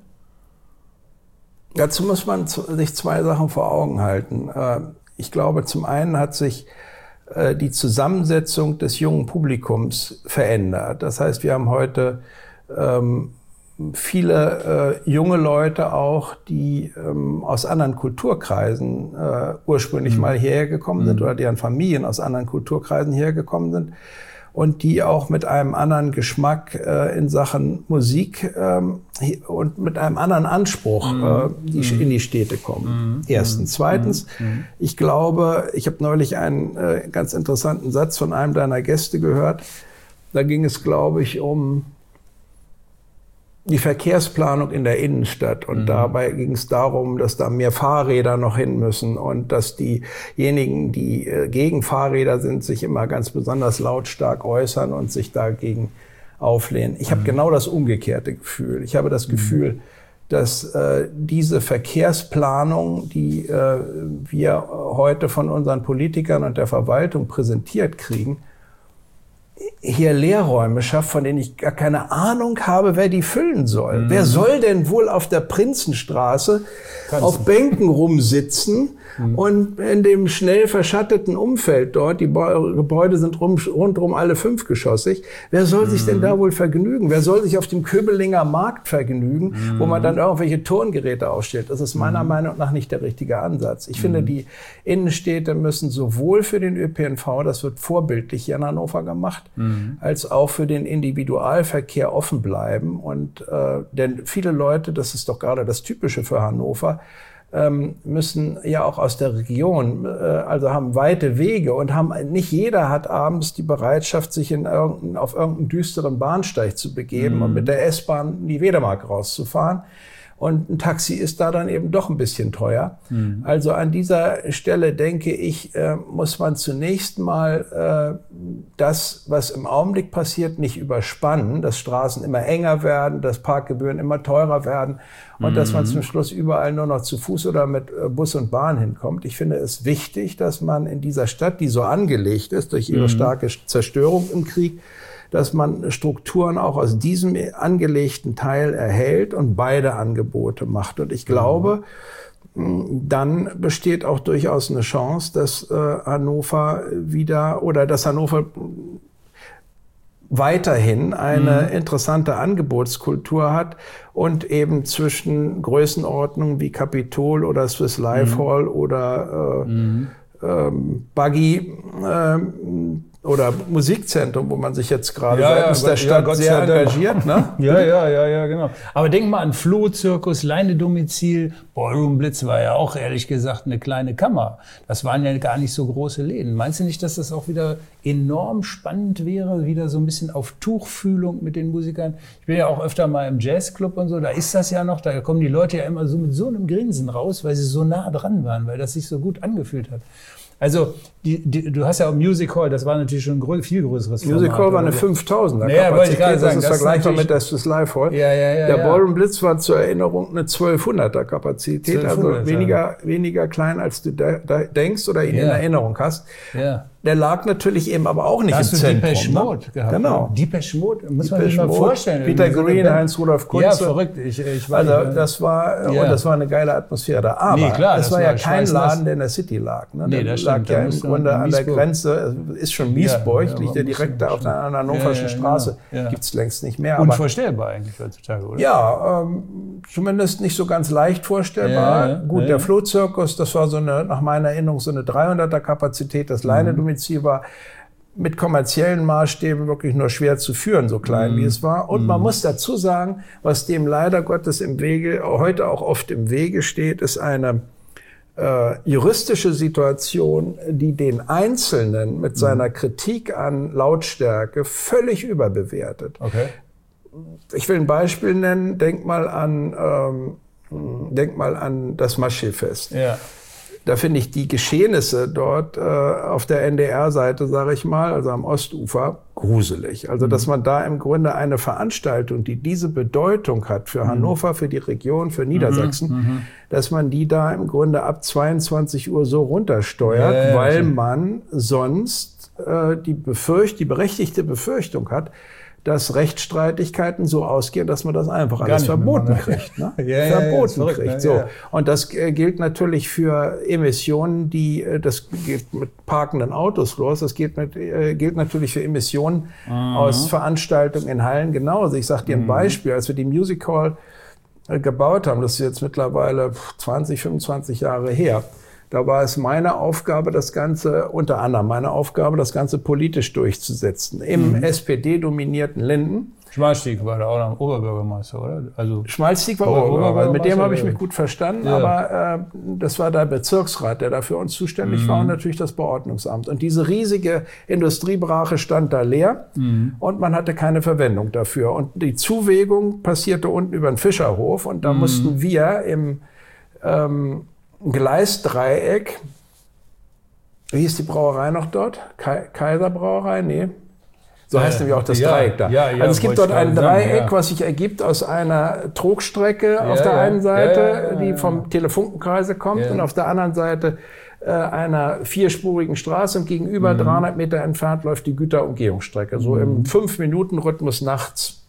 Dazu muss man sich zwei Sachen vor Augen halten. Ich glaube, zum einen hat sich die Zusammensetzung des jungen Publikums verändert. Das heißt, wir haben heute ähm, viele äh, junge Leute auch, die ähm, aus anderen Kulturkreisen äh, ursprünglich mhm. mal hierher gekommen sind mhm. oder deren Familien aus anderen Kulturkreisen hierher gekommen sind und die auch mit einem anderen Geschmack äh, in Sachen Musik ähm, und mit einem anderen Anspruch mhm. äh, die, mhm. in die Städte kommen. Mhm. Erstens. Zweitens, mhm. ich glaube, ich habe neulich einen äh, ganz interessanten Satz von einem deiner Gäste gehört. Da ging es, glaube ich, um die Verkehrsplanung in der Innenstadt. Und mhm. dabei ging es darum, dass da mehr Fahrräder noch hin müssen und dass diejenigen, die äh, gegen Fahrräder sind, sich immer ganz besonders lautstark äußern und sich dagegen auflehnen. Ich mhm. habe genau das umgekehrte Gefühl. Ich habe das mhm. Gefühl, dass äh, diese Verkehrsplanung, die äh, wir heute von unseren Politikern und der Verwaltung präsentiert kriegen, hier Leerräume schafft, von denen ich gar keine Ahnung habe, wer die füllen soll. Mhm. Wer soll denn wohl auf der Prinzenstraße Kannst auf du. Bänken rumsitzen Mhm. Und in dem schnell verschatteten Umfeld dort, die Gebäude sind rum, rundherum alle fünfgeschossig, wer soll sich mhm. denn da wohl vergnügen? Wer soll sich auf dem Köbelinger Markt vergnügen, mhm. wo man dann irgendwelche Turngeräte ausstellt? Das ist meiner mhm. Meinung nach nicht der richtige Ansatz. Ich mhm. finde, die Innenstädte müssen sowohl für den Ö P N V, das wird vorbildlich hier in Hannover gemacht, mhm. als auch für den Individualverkehr offen bleiben. Und äh, denn viele Leute, das ist doch gerade das Typische für Hannover, ähm, müssen ja auch aus der Region, äh, also haben weite Wege und haben nicht jeder hat abends die Bereitschaft, sich in irgendein, auf irgendeinen düsteren Bahnsteig zu begeben mhm. und mit der S-Bahn in die Wedemark rauszufahren. Und ein Taxi ist da dann eben doch ein bisschen teuer. Mhm. Also an dieser Stelle, denke ich, äh, muss man zunächst mal äh, das, was im Augenblick passiert, nicht überspannen, dass Straßen immer enger werden, dass Parkgebühren immer teurer werden und mhm. dass man zum Schluss überall nur noch zu Fuß oder mit äh, Bus und Bahn hinkommt. Ich finde es wichtig, dass man in dieser Stadt, die so angelegt ist durch ihre mhm. starke Zerstörung im Krieg, dass man Strukturen auch aus diesem angelegten Teil erhält und beide Angebote macht. Und ich glaube, dann besteht auch durchaus eine Chance, dass äh, Hannover wieder oder dass Hannover weiterhin eine mhm. interessante Angebotskultur hat und eben zwischen Größenordnungen wie Capitol oder Swiss Life mhm. Hall oder äh, mhm. ähm, Buggy ähm, oder Musikzentrum, wo man sich jetzt gerade ja, seitens ja, der Stadt ja, sehr engagiert. Ne? ja, ja, ja, ja, genau. Aber denk mal an Flohzirkus, Leinedomizil, Ballroom Blitz war ja auch ehrlich gesagt eine kleine Kammer. Das waren ja gar nicht so große Läden. Meinst du nicht, dass das auch wieder enorm spannend wäre, wieder so ein bisschen auf Tuchfühlung mit den Musikern? Ich bin ja auch öfter mal im Jazzclub und so, da ist das ja noch, da kommen die Leute ja immer so mit so einem Grinsen raus, weil sie so nah dran waren, weil das sich so gut angefühlt hat. Also, die, die, du hast ja auch Music Hall, das war natürlich schon ein grö- viel größeres Format. Music Hall war eine fünftausender naja, Kapazität, ich gerade sagen, das ist das vergleichbar mit der Swiss Life Hall. Ja, ja, ja, der ja. Ballroom Blitz war zur Erinnerung eine zwölfhunderter Kapazität, zwölfhundert, also weniger, ja. weniger klein, als du de- de- denkst oder ihn ja. in Erinnerung hast. Ja. Der lag natürlich eben aber auch nicht da im hast du Zentrum. Depeche Mode gehabt. Genau. Depeche Mode, muss man Depeche sich mal Mode, vorstellen. Peter Green, Heinz-Rudolf Kunze. Ja, verrückt. Ich, ich weiß also nicht. das war, ja. und das war eine geile Atmosphäre da. Aber nee, klar, es das war war ja kein Schweiß Laden, nass. der in der City lag. Ne? Nee, der das lag stimmt. ja Da im Grunde an der Grenze, ist schon Miesburg, ja, liegt ja direkt da auf der hannoverschen ja, ja, Straße. Genau. Ja. Gibt's längst nicht mehr. Unvorstellbar aber, eigentlich heutzutage, oder? Ja, ähm, zumindest nicht so ganz leicht vorstellbar. Ja, ja, Gut, ja. der Flohzirkus, das war so eine, nach meiner Erinnerung, so eine dreihunderter Kapazität. Das Leinedomizil war mit kommerziellen Maßstäben wirklich nur schwer zu führen, so klein mm. wie es war. Und mm. man muss dazu sagen, was dem leider Gottes im Wege, heute auch oft im Wege steht, ist eine äh, juristische Situation, die den Einzelnen mit mm. seiner Kritik an Lautstärke völlig überbewertet. Okay. Ich will ein Beispiel nennen. Denk mal an, ähm, denk mal an das Maschsee-Fest. Ja. Da finde ich die Geschehnisse dort äh, auf der N D R-Seite, sage ich mal, also am Ostufer, gruselig. Also, dass man da im Grunde eine Veranstaltung, die diese Bedeutung hat für Hannover, für die Region, für Niedersachsen, mhm, dass man die da im Grunde ab zweiundzwanzig Uhr so runtersteuert, ja, ja, weil man sonst äh, die Befürcht, die berechtigte Befürchtung hat, dass Rechtsstreitigkeiten so ausgehen, dass man das einfach alles verboten kriegt. Ne? ja, verboten ja, ja, kriegt. So. Ja. Und das äh, gilt natürlich für Emissionen, die, äh, das geht mit parkenden Autos los, das geht mit, äh, gilt natürlich für Emissionen mhm. aus Veranstaltungen in Hallen genauso. Ich sage dir ein mhm. Beispiel, als wir die Music Hall äh, gebaut haben, das ist jetzt mittlerweile zwanzig, fünfundzwanzig Jahre her, da war es meine Aufgabe, das Ganze, unter anderem meine Aufgabe, das Ganze politisch durchzusetzen. Im mhm. S P D-dominierten Linden. Schmalstieg war da auch noch Oberbürgermeister, oder? Also Schmalstieg war Oberbürgermeister. Mit dem habe ich mich gut verstanden, ja. aber äh, das war der Bezirksrat, der da für uns zuständig mhm. war und natürlich das Beordnungsamt. Und diese riesige Industriebrache stand da leer mhm. und man hatte keine Verwendung dafür. Und die Zuwägung passierte unten über den Fischerhof und da mhm. mussten wir im ähm, Gleisdreieck, wie hieß die Brauerei noch dort? Kai- Kaiserbrauerei? Nee. So heißt äh, nämlich auch das ja, Dreieck da. Ja, ja, also es gibt dort ein Dreieck, sagen, ja. was sich ergibt aus einer Trogstrecke ja, auf der ja, einen Seite, ja, ja, ja, die vom Telefunkenkreise kommt ja. und auf der anderen Seite äh, einer vierspurigen Straße und gegenüber mhm. dreihundert Meter entfernt läuft die Güterumgehungsstrecke. So mhm. im fünf Minuten Rhythmus nachts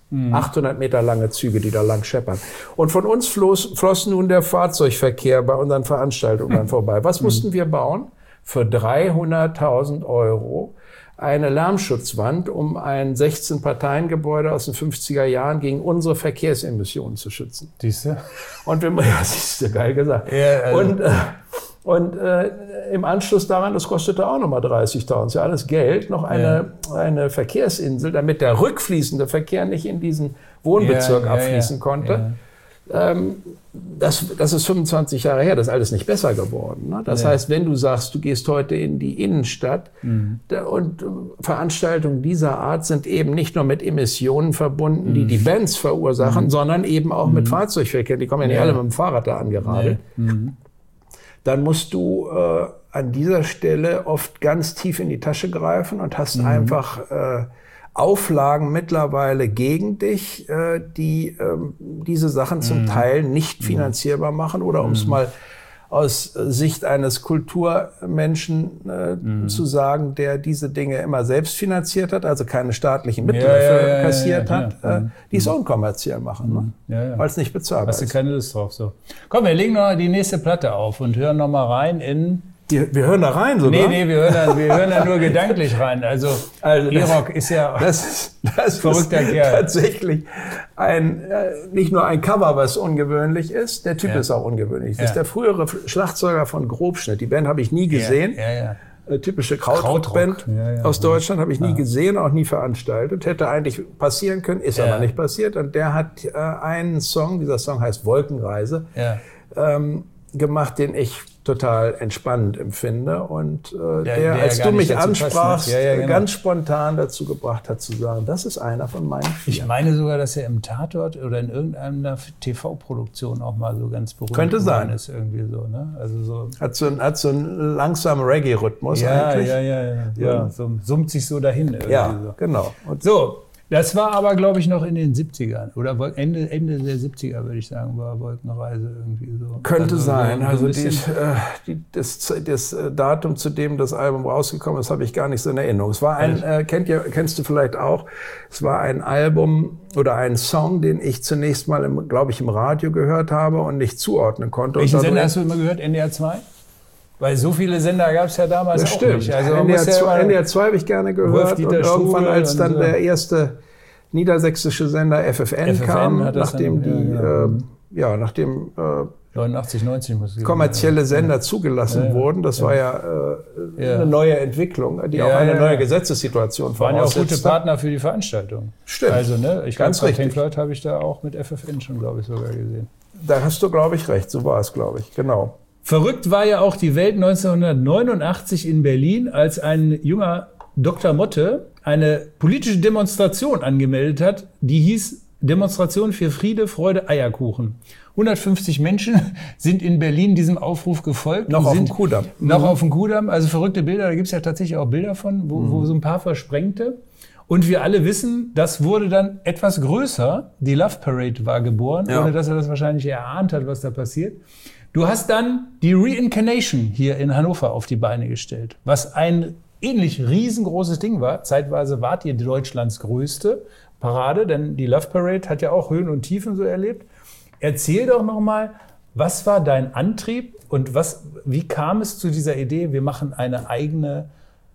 Mhm. achthundert Meter lange Züge, die da lang scheppern. Und von uns floss, floss nun der Fahrzeugverkehr bei unseren Veranstaltungen mhm. vorbei. Was mhm. mussten wir bauen? Für dreihunderttausend Euro eine Lärmschutzwand, um ein sechzehn-Parteien-Gebäude aus den fünfziger Jahren gegen unsere Verkehrsemissionen zu schützen. Siehste? Und wir, ja, siehst du, geil gesagt. Ja, also. Und, äh, und äh, im Anschluss daran, das kostete auch nochmal dreißigtausend, ja alles Geld, noch eine, ja. eine Verkehrsinsel, damit der rückfließende Verkehr nicht in diesen Wohnbezirk ja, ja, abfließen ja, konnte. Ja. Ähm, das, das ist fünfundzwanzig Jahre her, das ist alles nicht besser geworden. Ne? Das ja. heißt, wenn du sagst, du gehst heute in die Innenstadt mhm. da, und äh, Veranstaltungen dieser Art sind eben nicht nur mit Emissionen verbunden, mhm. die die Bands verursachen, mhm. sondern eben auch mhm. mit Fahrzeugverkehr. Die kommen ja nicht ja. alle mit dem Fahrrad da angeradelt. Nee. Mhm. Dann musst du äh, an dieser Stelle oft ganz tief in die Tasche greifen und hast mhm. einfach äh, Auflagen mittlerweile gegen dich, äh, die ähm, diese Sachen zum mm. Teil nicht finanzierbar machen oder um es mm. mal aus Sicht eines Kulturmenschen äh, mm. zu sagen, der diese Dinge immer selbst finanziert hat, also keine staatlichen Mittel ja, dafür ja, ja, kassiert ja, ja, hat, äh, die es unkommerziell machen, ne? ja, ja. weil es nicht bezahlbar ist. Hast du keine Lust drauf, so. Komm, wir legen noch die nächste Platte auf und hören noch mal rein in... Die, wir hören da rein sogar? Nee, nee, wir hören da, wir hören da nur gedanklich rein. Also, also E-Rock ist ja das ist, das verrückter ist Kerl. Tatsächlich ein, äh, nicht nur ein Cover, was ungewöhnlich ist, der Typ ja. ist auch ungewöhnlich. Das ja. ist der frühere Schlagzeuger von Grobschnitt. Die Band habe ich nie gesehen. Ja, ja, ja. Äh, typische Krautrock-Band ja, ja, aus Deutschland habe ich nie ja. gesehen, auch nie veranstaltet. Hätte eigentlich passieren können, ist ja. aber nicht passiert. Und der hat äh, einen Song, dieser Song heißt Wolkenreise, ja. ähm, gemacht, den ich total entspannend empfinde und äh, der, der, der als du mich ansprachst, ja, ja, genau. ganz spontan dazu gebracht hat zu sagen, das ist einer von meinen vier. Ich meine sogar, dass er im Tatort oder in irgendeiner T V-Produktion auch mal so ganz berühmt Könnte sein. ist irgendwie so, ne? Also so hat so ein, hat so einen langsamen Reggae-Rhythmus ja, eigentlich. Ja, ja, ja, ja. ja. So, summt sich so dahin irgendwie. Ja, so. genau. Und so. Das war aber, glaube ich, noch in den siebzigern oder Ende, Ende der siebziger, würde ich sagen, war Wolkenreise irgendwie so. Könnte also sein. So also die, äh, die, das, das Datum, zu dem das Album rausgekommen ist, habe ich gar nicht so in Erinnerung. Es war ein, äh, kennt ihr, kennst du vielleicht auch, es war ein Album oder ein Song, den ich zunächst mal, glaube ich, im Radio gehört habe und nicht zuordnen konnte. Welchen Sender hast du immer gehört? N D R zwei? Weil so viele Sender gab es ja damals das auch stimmt. nicht. Also N D R zwei, N D R zwei habe ich gerne gehört. Und irgendwann, als dann so. der erste niedersächsische Sender F F N, F F N kam, nachdem dann, die, ja, ja. Äh, ja, nachdem äh, neunundachtzig, neunzig muss ich kommerzielle sagen. Sender zugelassen ja, ja. wurden. Das ja. war ja, äh, ja eine neue Entwicklung, die ja, auch eine ja, neue ja. Gesetzessituation voraussetzt. Waren ja auch gute Partner für die Veranstaltung. Stimmt. Also, ne, ich ganz glaube, richtig. Pink Floyd habe ich da auch mit F F N schon, glaube ich, sogar gesehen. Da hast du, glaube ich, recht. So war es, glaube ich. Genau. Verrückt war ja auch die Welt neunzehnhundertneunundachtzig in Berlin, als ein junger Doktor Motte eine politische Demonstration angemeldet hat, die hieß Demonstration für Friede, Freude, Eierkuchen. hundertfünfzig Menschen sind in Berlin diesem Aufruf gefolgt. Noch auf dem Kudamm. Noch mhm. auf dem Kudamm, also verrückte Bilder, da gibt's ja tatsächlich auch Bilder von, wo, mhm. wo so ein paar versprengte. Und wir alle wissen, das wurde dann etwas größer. Die Love Parade war geboren, ja. ohne dass er das wahrscheinlich erahnt hat, was da passiert. Du hast dann die Reincarnation hier in Hannover auf die Beine gestellt, was ein ähnlich riesengroßes Ding war. Zeitweise wart ihr Deutschlands größte Parade, denn die Love Parade hat ja auch Höhen und Tiefen so erlebt. Erzähl doch noch mal, was war dein Antrieb und was, wie kam es zu dieser Idee, wir machen eine eigene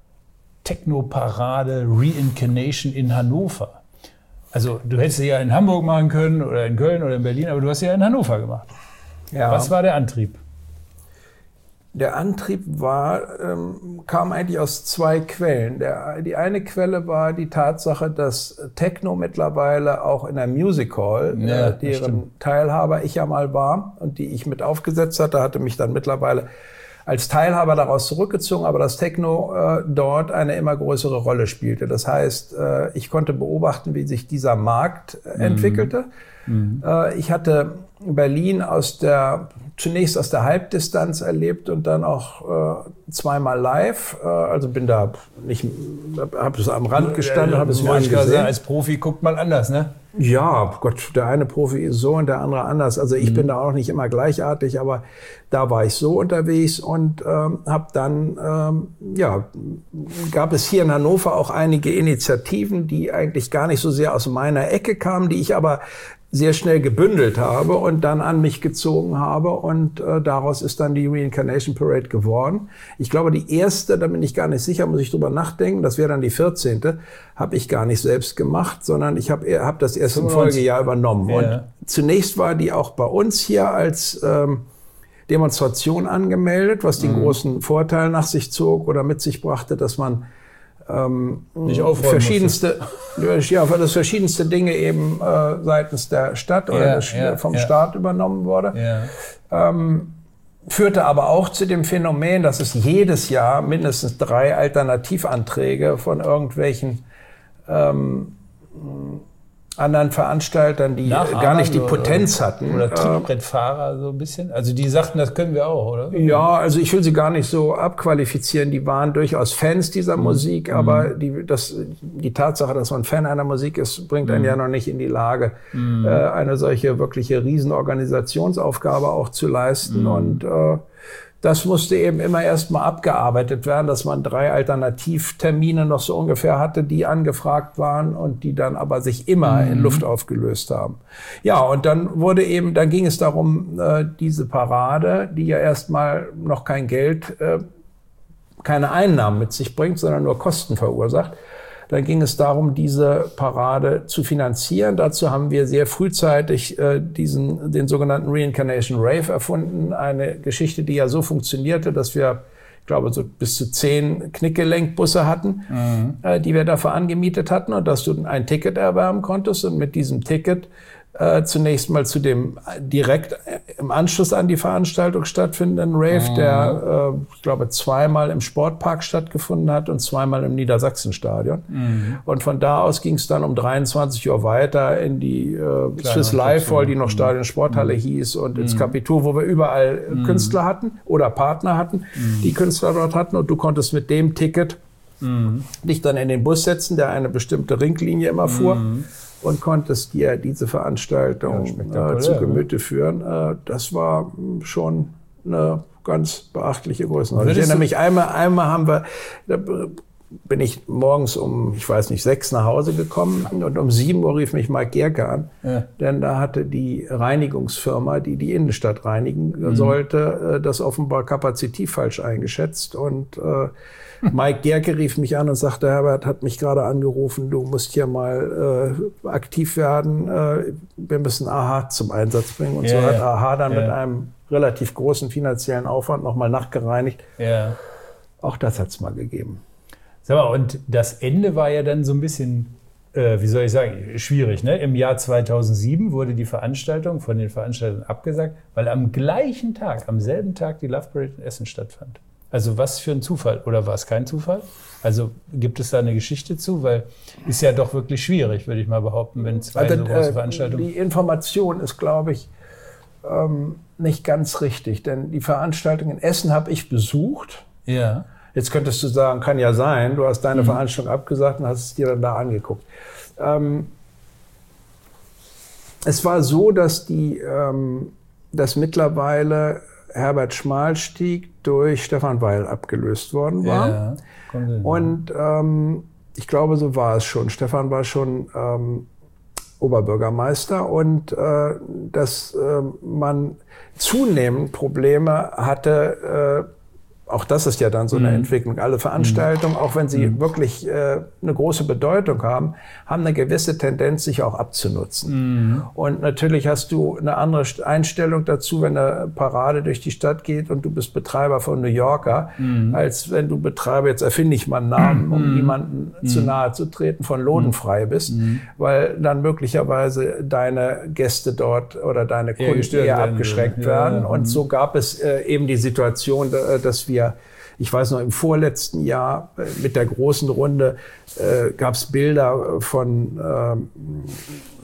Techno-Parade Reincarnation in Hannover? Also du hättest sie ja in Hamburg machen können oder in Köln oder in Berlin, aber du hast sie ja in Hannover gemacht. Ja. Was war der Antrieb? Der Antrieb war, ähm, kam eigentlich aus zwei Quellen. Der, die eine Quelle war die Tatsache, dass Techno mittlerweile auch in der Music Hall, ja, äh, deren Teilhaber ich ja mal war und die ich mit aufgesetzt hatte, hatte mich dann mittlerweile als Teilhaber daraus zurückgezogen, aber das Techno äh, dort eine immer größere Rolle spielte. Das heißt, äh, ich konnte beobachten, wie sich dieser Markt äh, entwickelte. Mhm. Äh, ich hatte Berlin aus der, zunächst aus der Halbdistanz erlebt und dann auch äh, zweimal live. Äh, also bin da nicht, habe es am Rand gestanden, habe es mir angesehen. Als Profi guckt man anders, ne? Ja, Gott, der eine Profi ist so und der andere anders. Also ich mhm. bin da auch nicht immer gleichartig, aber da war ich so unterwegs und ähm, habe dann, ähm, ja, gab es hier in Hannover auch einige Initiativen, die eigentlich gar nicht so sehr aus meiner Ecke kamen, die ich aber sehr schnell gebündelt habe und dann an mich gezogen habe und äh, daraus ist dann die Reincarnation Parade geworden. Ich glaube, die erste, da bin ich gar nicht sicher, muss ich drüber nachdenken, das wäre dann die vierzehnte, habe ich gar nicht selbst gemacht, sondern ich habe hab das erst im Folgejahr übernommen. Ja. Und zunächst war die auch bei uns hier als ähm, Demonstration angemeldet, was den mhm. großen Vorteil nach sich zog oder mit sich brachte, dass man Ähm, Nicht verschiedenste, ja, weil das verschiedenste Dinge eben äh, seitens der Stadt oder ja, des, ja, vom ja. Staat übernommen wurde. Ja. Ähm, führte aber auch zu dem Phänomen, dass es jedes Jahr mindestens drei Alternativanträge von irgendwelchen ähm, anderen Veranstaltern, die gar nicht die Potenz oder, hatten. Oder Trittbrettfahrer so ein bisschen? Also die sagten, das können wir auch, oder? Ja, also ich will sie gar nicht so abqualifizieren. Die waren durchaus Fans dieser mhm. Musik, aber mhm. die, das, die Tatsache, dass man Fan einer Musik ist, bringt einen mhm. ja noch nicht in die Lage, mhm. äh, eine solche wirkliche Riesenorganisationsaufgabe auch zu leisten. Mhm. Und äh, das musste eben immer erstmal abgearbeitet werden, dass man drei Alternativtermine noch so ungefähr hatte, die angefragt waren und die dann aber sich immer mhm. in Luft aufgelöst haben. Ja, und dann wurde eben, dann ging es darum, äh, diese Parade, die ja erstmal noch kein Geld, äh, keine Einnahmen mit sich bringt, sondern nur Kosten verursacht. Dann ging es darum, diese Parade zu finanzieren. Dazu haben wir sehr frühzeitig äh, diesen, den sogenannten Reincarnation Rave erfunden. Eine Geschichte, die ja so funktionierte, dass wir, ich glaube, so bis zu zehn Knickgelenkbusse hatten, mhm. äh, die wir dafür angemietet hatten und dass du ein Ticket erwerben konntest und mit diesem Ticket äh, zunächst mal zu dem direkt im Anschluss an die Veranstaltung stattfindenden Rave, mhm. der, äh, ich glaube, zweimal im Sportpark stattgefunden hat und zweimal im Niedersachsenstadion. Mhm. Und von da aus ging es dann um dreiundzwanzig Uhr weiter in die äh, Swiss Life Hall, die noch Stadion Sporthalle mhm. hieß, und ins mhm. Capitol, wo wir überall mhm. Künstler hatten oder Partner hatten, mhm. die Künstler dort hatten, und du konntest mit dem Ticket mhm. dich dann in den Bus setzen, der eine bestimmte Ringlinie immer fuhr. Mhm. und konntest dir diese Veranstaltung ja, äh, zu Gemüte führen. Äh, das war schon eine ganz beachtliche Größenordnung. Ich erinnere mich, einmal, einmal haben wir, da bin ich morgens um, ich weiß nicht, sechs nach Hause gekommen und um sieben Uhr rief mich Mike Gierke an, ja. denn da hatte die Reinigungsfirma, die die Innenstadt reinigen mhm. sollte, das offenbar kapazitiv falsch eingeschätzt, und äh, Mike Gierke rief mich an und sagte, Herbert hat mich gerade angerufen, du musst hier mal äh, aktiv werden, äh, wir müssen A H zum Einsatz bringen. Und ja, so hat ja. A H dann ja. mit einem relativ großen finanziellen Aufwand nochmal nachgereinigt. Ja. Auch das hat's mal gegeben. Sag mal, und das Ende war ja dann so ein bisschen, äh, wie soll ich sagen, schwierig, ne? Im Jahr zweitausendsieben wurde die Veranstaltung von den Veranstaltern abgesagt, weil am gleichen Tag, am selben Tag die Love Parade in Essen stattfand. Also was für ein Zufall, oder war es kein Zufall? Also gibt es da eine Geschichte zu? Weil ist ja doch wirklich schwierig, würde ich mal behaupten, wenn zwei also, so große äh, Veranstaltungen... Die Information ist, glaube ich, ähm, nicht ganz richtig, denn die Veranstaltung in Essen habe ich besucht. Ja. Jetzt könntest du sagen, kann ja sein, du hast deine mhm. Veranstaltung abgesagt und hast es dir dann da angeguckt. Ähm, es war so, dass die, ähm, dass mittlerweile Herbert Schmalstieg durch Stefan Weil abgelöst worden war. Ja, und ähm, ich glaube, so war es schon. Stefan war schon ähm, Oberbürgermeister, und äh, dass äh, man zunehmend Probleme hatte, äh, auch das ist ja dann so eine mhm. Entwicklung. Alle Veranstaltungen, auch wenn sie mhm. wirklich äh, eine große Bedeutung haben, haben eine gewisse Tendenz, sich auch abzunutzen. Mhm. Und natürlich hast du eine andere Einstellung dazu, wenn eine Parade durch die Stadt geht und du bist Betreiber von New Yorker, mhm. als wenn du Betreiber, jetzt erfinde ich mal einen Namen, um mhm. niemanden mhm. zu nahe zu treten, von Lodenfrei bist, mhm. weil dann möglicherweise deine Gäste dort oder deine Kunden eher abgeschreckt werden. werden. Ja, und mhm. so gab es äh, eben die Situation, dass wir, ich weiß noch, im vorletzten Jahr mit der großen Runde äh, gab es Bilder von, äh,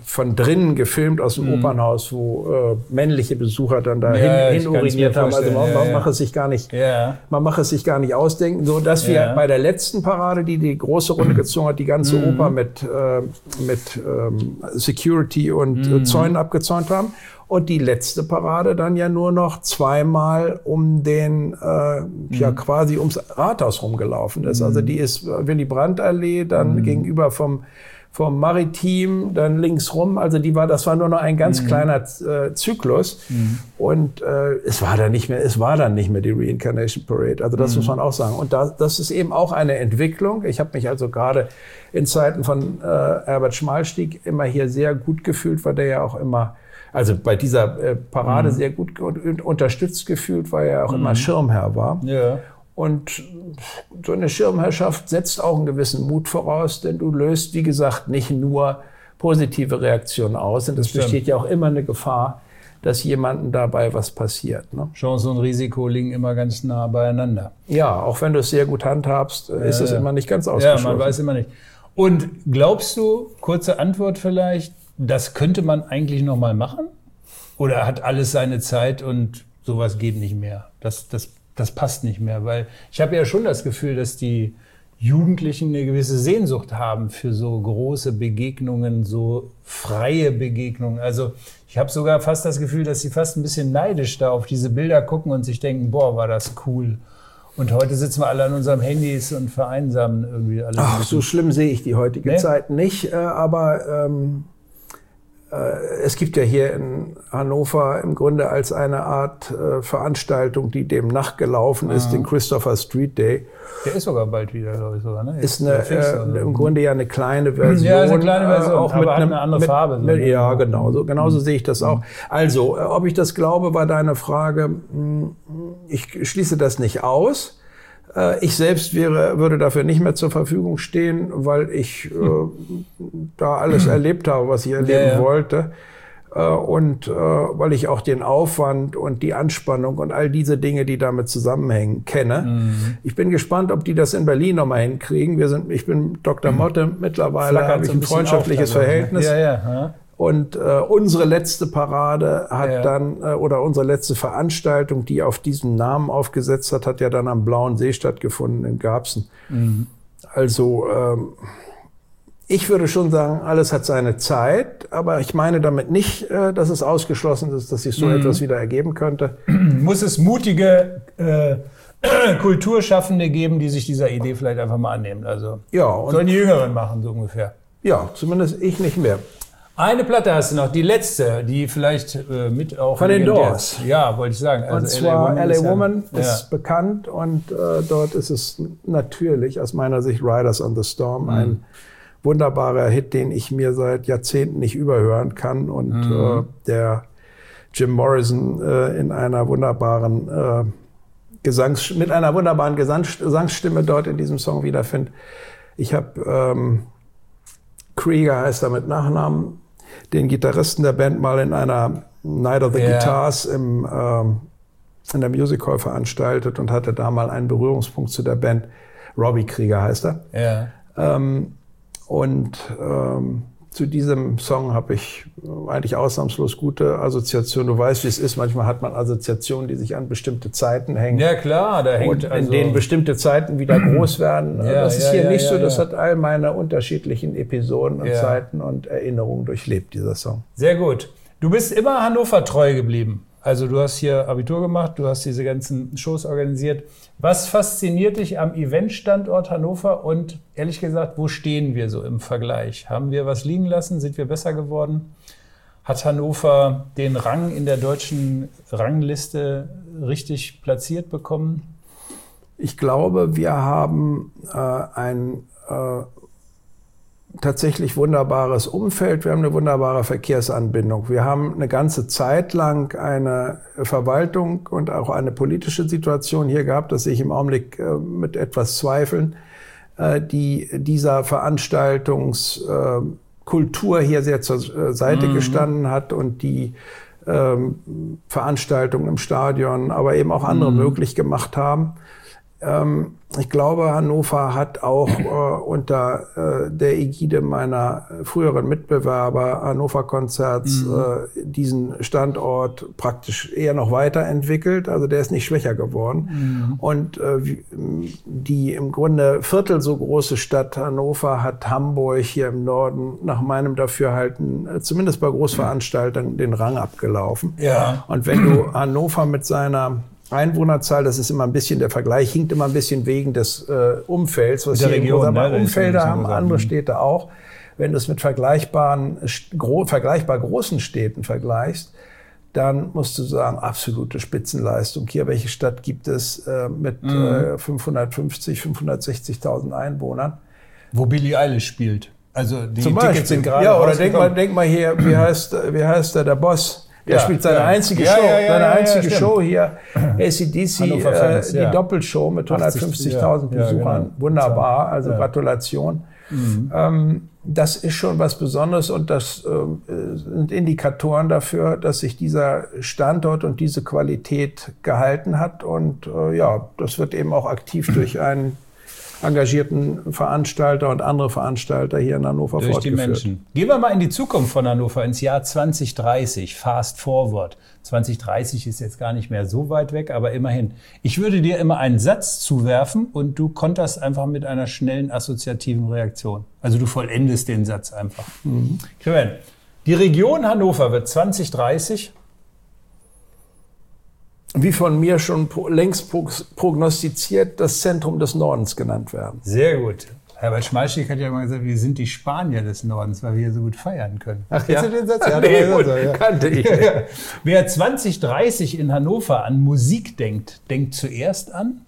von drinnen gefilmt aus dem mhm. Opernhaus, wo äh, männliche Besucher dann da ja, hin, hin uriniert haben. Also man, ja, man ja. macht es sich gar nicht, ja. man macht es sich gar nicht ausdenken, so dass wir ja. bei der letzten Parade, die die große Runde gezogen hat, die ganze mhm. Oper mit äh, mit ähm, Security und mhm. Zäunen abgezäunt haben. Und die letzte Parade dann ja nur noch zweimal um den, äh, mhm. ja quasi ums Rathaus rumgelaufen ist. Mhm. Also die ist Willy-Brandt-Allee, dann mhm. gegenüber vom vom Maritim, dann links rum. Also die war, das war nur noch ein ganz mhm. kleiner äh, Zyklus. Mhm. Und äh, es war dann nicht mehr, es war dann nicht mehr die Reincarnation Parade. Also das mhm. muss man auch sagen. Und da, das ist eben auch eine Entwicklung. Ich habe mich also gerade in Zeiten von äh, Herbert Schmalstieg immer hier sehr gut gefühlt, weil der ja auch immer, also bei dieser äh, Parade mhm. sehr gut und unterstützt gefühlt, weil er auch mhm. immer Schirmherr war. Ja. Und so eine Schirmherrschaft setzt auch einen gewissen Mut voraus, denn du löst, wie gesagt, nicht nur positive Reaktionen aus. Und es besteht ja auch immer eine Gefahr, dass jemandem dabei was passiert. Ne? Chance und Risiko liegen immer ganz nah beieinander. Ja, auch wenn du es sehr gut handhabst, ist es ja, ja. immer nicht ganz ausgeschlossen. Ja, man weiß immer nicht. Und glaubst du, kurze Antwort vielleicht, das könnte man eigentlich noch mal machen? Oder hat alles seine Zeit und sowas geht nicht mehr? Das, das Das passt nicht mehr, weil ich habe ja schon das Gefühl, dass die Jugendlichen eine gewisse Sehnsucht haben für so große Begegnungen, so freie Begegnungen. Also ich habe sogar fast das Gefühl, dass sie fast ein bisschen neidisch da auf diese Bilder gucken und sich denken, boah, war das cool. Und heute sitzen wir alle an unserem Handys und vereinsamen irgendwie alle. Ach, so schlimm sehe ich die heutige nee? Zeit nicht, aber ähm es gibt ja hier in Hannover im Grunde als eine Art äh, Veranstaltung, die dem nachgelaufen ist, den Christopher Street Day. Der ist sogar bald wieder, glaube ich, sogar, ne? Ist eine, äh, im Grunde ja eine kleine Version. Ja, ist eine kleine Version, äh, auch aber mit hat einem, eine andere mit, Farbe. So. Mit, ja, genau. So, genauso mhm. sehe ich das auch. Also, äh, ob ich das glaube, war deine Frage. Ich schließe das nicht aus. Ich selbst wäre, würde dafür nicht mehr zur Verfügung stehen, weil ich äh, da alles erlebt habe, was ich erleben ja, ja. wollte. Äh, und äh, weil ich auch den Aufwand und die Anspannung und all diese Dinge, die damit zusammenhängen, kenne. Mhm. Ich bin gespannt, ob die das in Berlin nochmal hinkriegen. Wir sind, ich bin Doktor Motte, mittlerweile habe ich ein freundschaftliches auf, Verhältnis. Ja, ja, ja. Und äh, unsere letzte Parade hat ja. dann, äh, oder unsere letzte Veranstaltung, die auf diesen Namen aufgesetzt hat, hat ja dann am Blauen See stattgefunden in Garbsen. Mhm. Also ähm, ich würde schon sagen, alles hat seine Zeit, aber ich meine damit nicht, äh, dass es ausgeschlossen ist, dass sich so mhm. etwas wieder ergeben könnte. Muss es mutige äh, Kulturschaffende geben, die sich dieser Idee vielleicht einfach mal annehmen? Also ja, und sollen die Jüngeren machen, so ungefähr? Ja, zumindest ich nicht mehr. Eine Platte hast du noch, die letzte, die vielleicht äh, mit auch... Von den Doors. Ja, wollte ich sagen. Also und zwar L A Woman ist, ja. ist bekannt und äh, dort ist es natürlich aus meiner Sicht Riders on the Storm, mhm. ein wunderbarer Hit, den ich mir seit Jahrzehnten nicht überhören kann und mhm. äh, der Jim Morrison äh, in einer wunderbaren äh, Gesangs mit einer wunderbaren Gesangs Gesangsstimme dort in diesem Song wiederfindet. Ich habe ähm, Krieger heißt er mit Nachnamen, den Gitarristen der Band mal in einer Night of the yeah. Guitars im, ähm, in der Music Hall veranstaltet und hatte da mal einen Berührungspunkt zu der Band. Robbie Krieger heißt er. Yeah. Ähm, und ähm, zu diesem Song habe ich eigentlich ausnahmslos gute Assoziationen. Du weißt, wie es ist. Manchmal hat man Assoziationen, die sich an bestimmte Zeiten hängen. Ja, klar. Da hängt und in also denen bestimmte Zeiten wieder groß werden. Ja, das ist ja, hier ja, nicht ja, so. Das ja. hat all meine unterschiedlichen Episoden und ja. Zeiten und Erinnerungen durchlebt, dieser Song. Sehr gut. Du bist immer Hannover treu geblieben. Also du hast hier Abitur gemacht, du hast diese ganzen Shows organisiert. Was fasziniert dich am Eventstandort Hannover und ehrlich gesagt, wo stehen wir so im Vergleich? Haben wir was liegen lassen? Sind wir besser geworden? Hat Hannover den Rang in der deutschen Rangliste richtig platziert bekommen? Ich glaube, wir haben äh, ein äh, tatsächlich wunderbares Umfeld. Wir haben eine wunderbare Verkehrsanbindung. Wir haben eine ganze Zeit lang eine Verwaltung und auch eine politische Situation hier gehabt, das sehe ich im Augenblick äh, mit etwas Zweifeln, äh, die dieser Veranstaltungskultur äh, hier sehr zur äh, Seite mhm. gestanden hat und die ähm, Veranstaltungen im Stadion, aber eben auch andere mhm. möglich gemacht haben. Ähm, ich glaube, Hannover hat auch äh, unter äh, der Ägide meiner früheren Mitbewerber Hannover Konzerts mhm. äh, diesen Standort praktisch eher noch weiterentwickelt. Also der ist nicht schwächer geworden. Mhm. Und äh, die im Grunde viertel so große Stadt Hannover hat Hamburg hier im Norden nach meinem Dafürhalten, äh, zumindest bei Großveranstaltungen, den Rang abgelaufen. Ja. Und wenn du Hannover mit seiner Einwohnerzahl, das ist immer ein bisschen, der Vergleich hinkt immer ein bisschen wegen des äh, Umfelds, was der hier Region, ne? Umfelder haben so andere Städte auch. Wenn du es mit vergleichbaren, gro vergleichbar großen Städten vergleichst, dann musst du sagen, absolute Spitzenleistung. Hier, welche Stadt gibt es äh, mit mhm. äh, fünfhundertfünfzig, fünfhundertsechzigtausend Einwohnern? Wo Billie Eilish spielt. Also die Zum Tickets Beispiel. sind gerade Ja, oder denk mal, denk mal hier, wie heißt, wie heißt der, der Boss? Der ja, spielt seine ja. einzige ja, Show, ja, ja, seine ja, einzige ja, Show hier, A C D C, äh, die ja. Doppelshow mit hundertfünfzigtausend ja, Besuchern. Ja, genau. Wunderbar, also ja. Gratulation. Mhm. Ähm, das ist schon was Besonderes und das äh, sind Indikatoren dafür, dass sich dieser Standort und diese Qualität gehalten hat. Und äh, ja, das wird eben auch aktiv durch einen engagierten Veranstalter und andere Veranstalter hier in Hannover durch fortgeführt. Die Menschen. Gehen wir mal in die Zukunft von Hannover, ins Jahr zwanzig dreißig, fast forward. zwanzig dreißig ist jetzt gar nicht mehr so weit weg, aber immerhin. Ich würde dir immer einen Satz zuwerfen und du konterst einfach mit einer schnellen assoziativen Reaktion. Also du vollendest den Satz einfach. Mhm. Kevin, die Region Hannover wird zwanzig dreißig... wie von mir schon längst prognostiziert, das Zentrum des Nordens genannt werden. Sehr gut. Herbert Schmalzig hat ja mal gesagt, wir sind die Spanier des Nordens, weil wir hier so gut feiern können. Ach ja? Du den Satz? Ja, nee, gut, so, ja. kannte ich. Wer zwanzig dreißig in Hannover an Musik denkt, denkt zuerst an?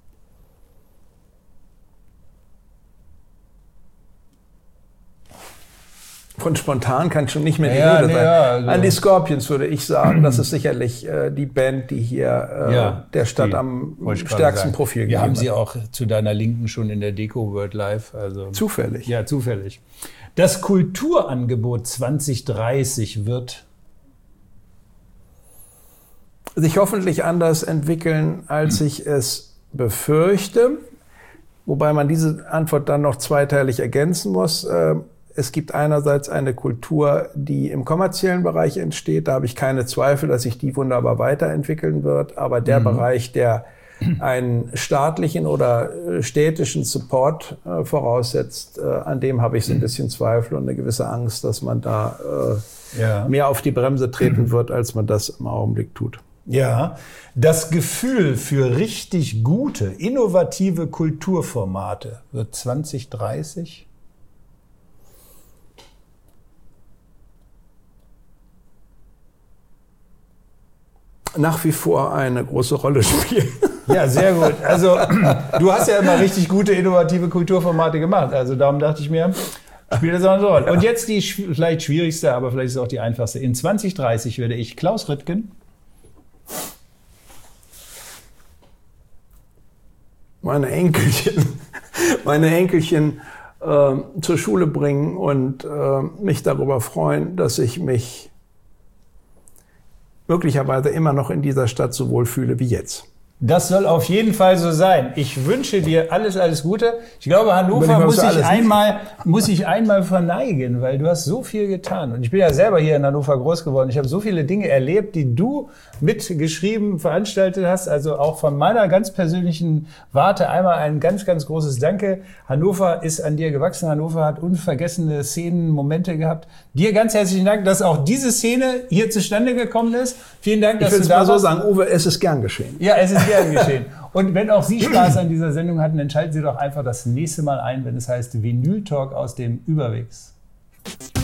Von spontan kann schon nicht mehr die ja, Rede nee, sein. Ja, also An die Scorpions würde ich sagen, das ist sicherlich äh, die Band, die hier äh, ja, der Stadt die, am stärksten Profil gegeben Wir haben hat. sie auch zu deiner Linken schon in der Deko World Live. Also zufällig. Ja, zufällig. Das Kulturangebot zwanzig dreißig wird sich hoffentlich anders entwickeln, als ich es befürchte. Wobei man diese Antwort dann noch zweiteilig ergänzen muss. Äh, Es gibt einerseits eine Kultur, die im kommerziellen Bereich entsteht. Da habe ich keine Zweifel, dass sich die wunderbar weiterentwickeln wird. Aber der mhm. Bereich, der einen staatlichen oder städtischen Support äh, voraussetzt, äh, an dem habe ich so ein bisschen Zweifel und eine gewisse Angst, dass man da äh, ja. mehr auf die Bremse treten wird, als man das im Augenblick tut. Ja, das Gefühl für richtig gute, innovative Kulturformate wird zwanzig dreißig nach wie vor eine große Rolle spielen. Ja, sehr gut. Also du hast ja immer richtig gute, innovative Kulturformate gemacht. Also darum dachte ich mir, spielt das auch eine Rolle. Und jetzt die vielleicht schwierigste, aber vielleicht ist auch die einfachste. In zwanzig dreißig werde ich Klaus Rüttgen meine Enkelchen, meine Enkelchen äh, zur Schule bringen und äh, mich darüber freuen, dass ich mich möglicherweise immer noch in dieser Stadt so wohl fühle wie jetzt. Das soll auf jeden Fall so sein. Ich wünsche dir alles, alles Gute. Ich glaube, Hannover muss ich einmal, muss ich einmal verneigen, weil du hast so viel getan. Und ich bin ja selber hier in Hannover groß geworden. Ich habe so viele Dinge erlebt, die du mitgeschrieben, veranstaltet hast. Also auch von meiner ganz persönlichen Warte einmal ein ganz, ganz großes Danke. Hannover ist an dir gewachsen. Hannover hat unvergessene Szenen, Momente gehabt. Dir ganz herzlichen Dank, dass auch diese Szene hier zustande gekommen ist. Vielen Dank, dass du da warst. Ich will es mal so sagen, Uwe, es ist gern geschehen. Ja, es ist gern geschehen. Und wenn auch Sie Spaß an dieser Sendung hatten, dann schalten Sie doch einfach das nächste Mal ein, wenn es heißt Vinyl Talk aus dem Überwegs.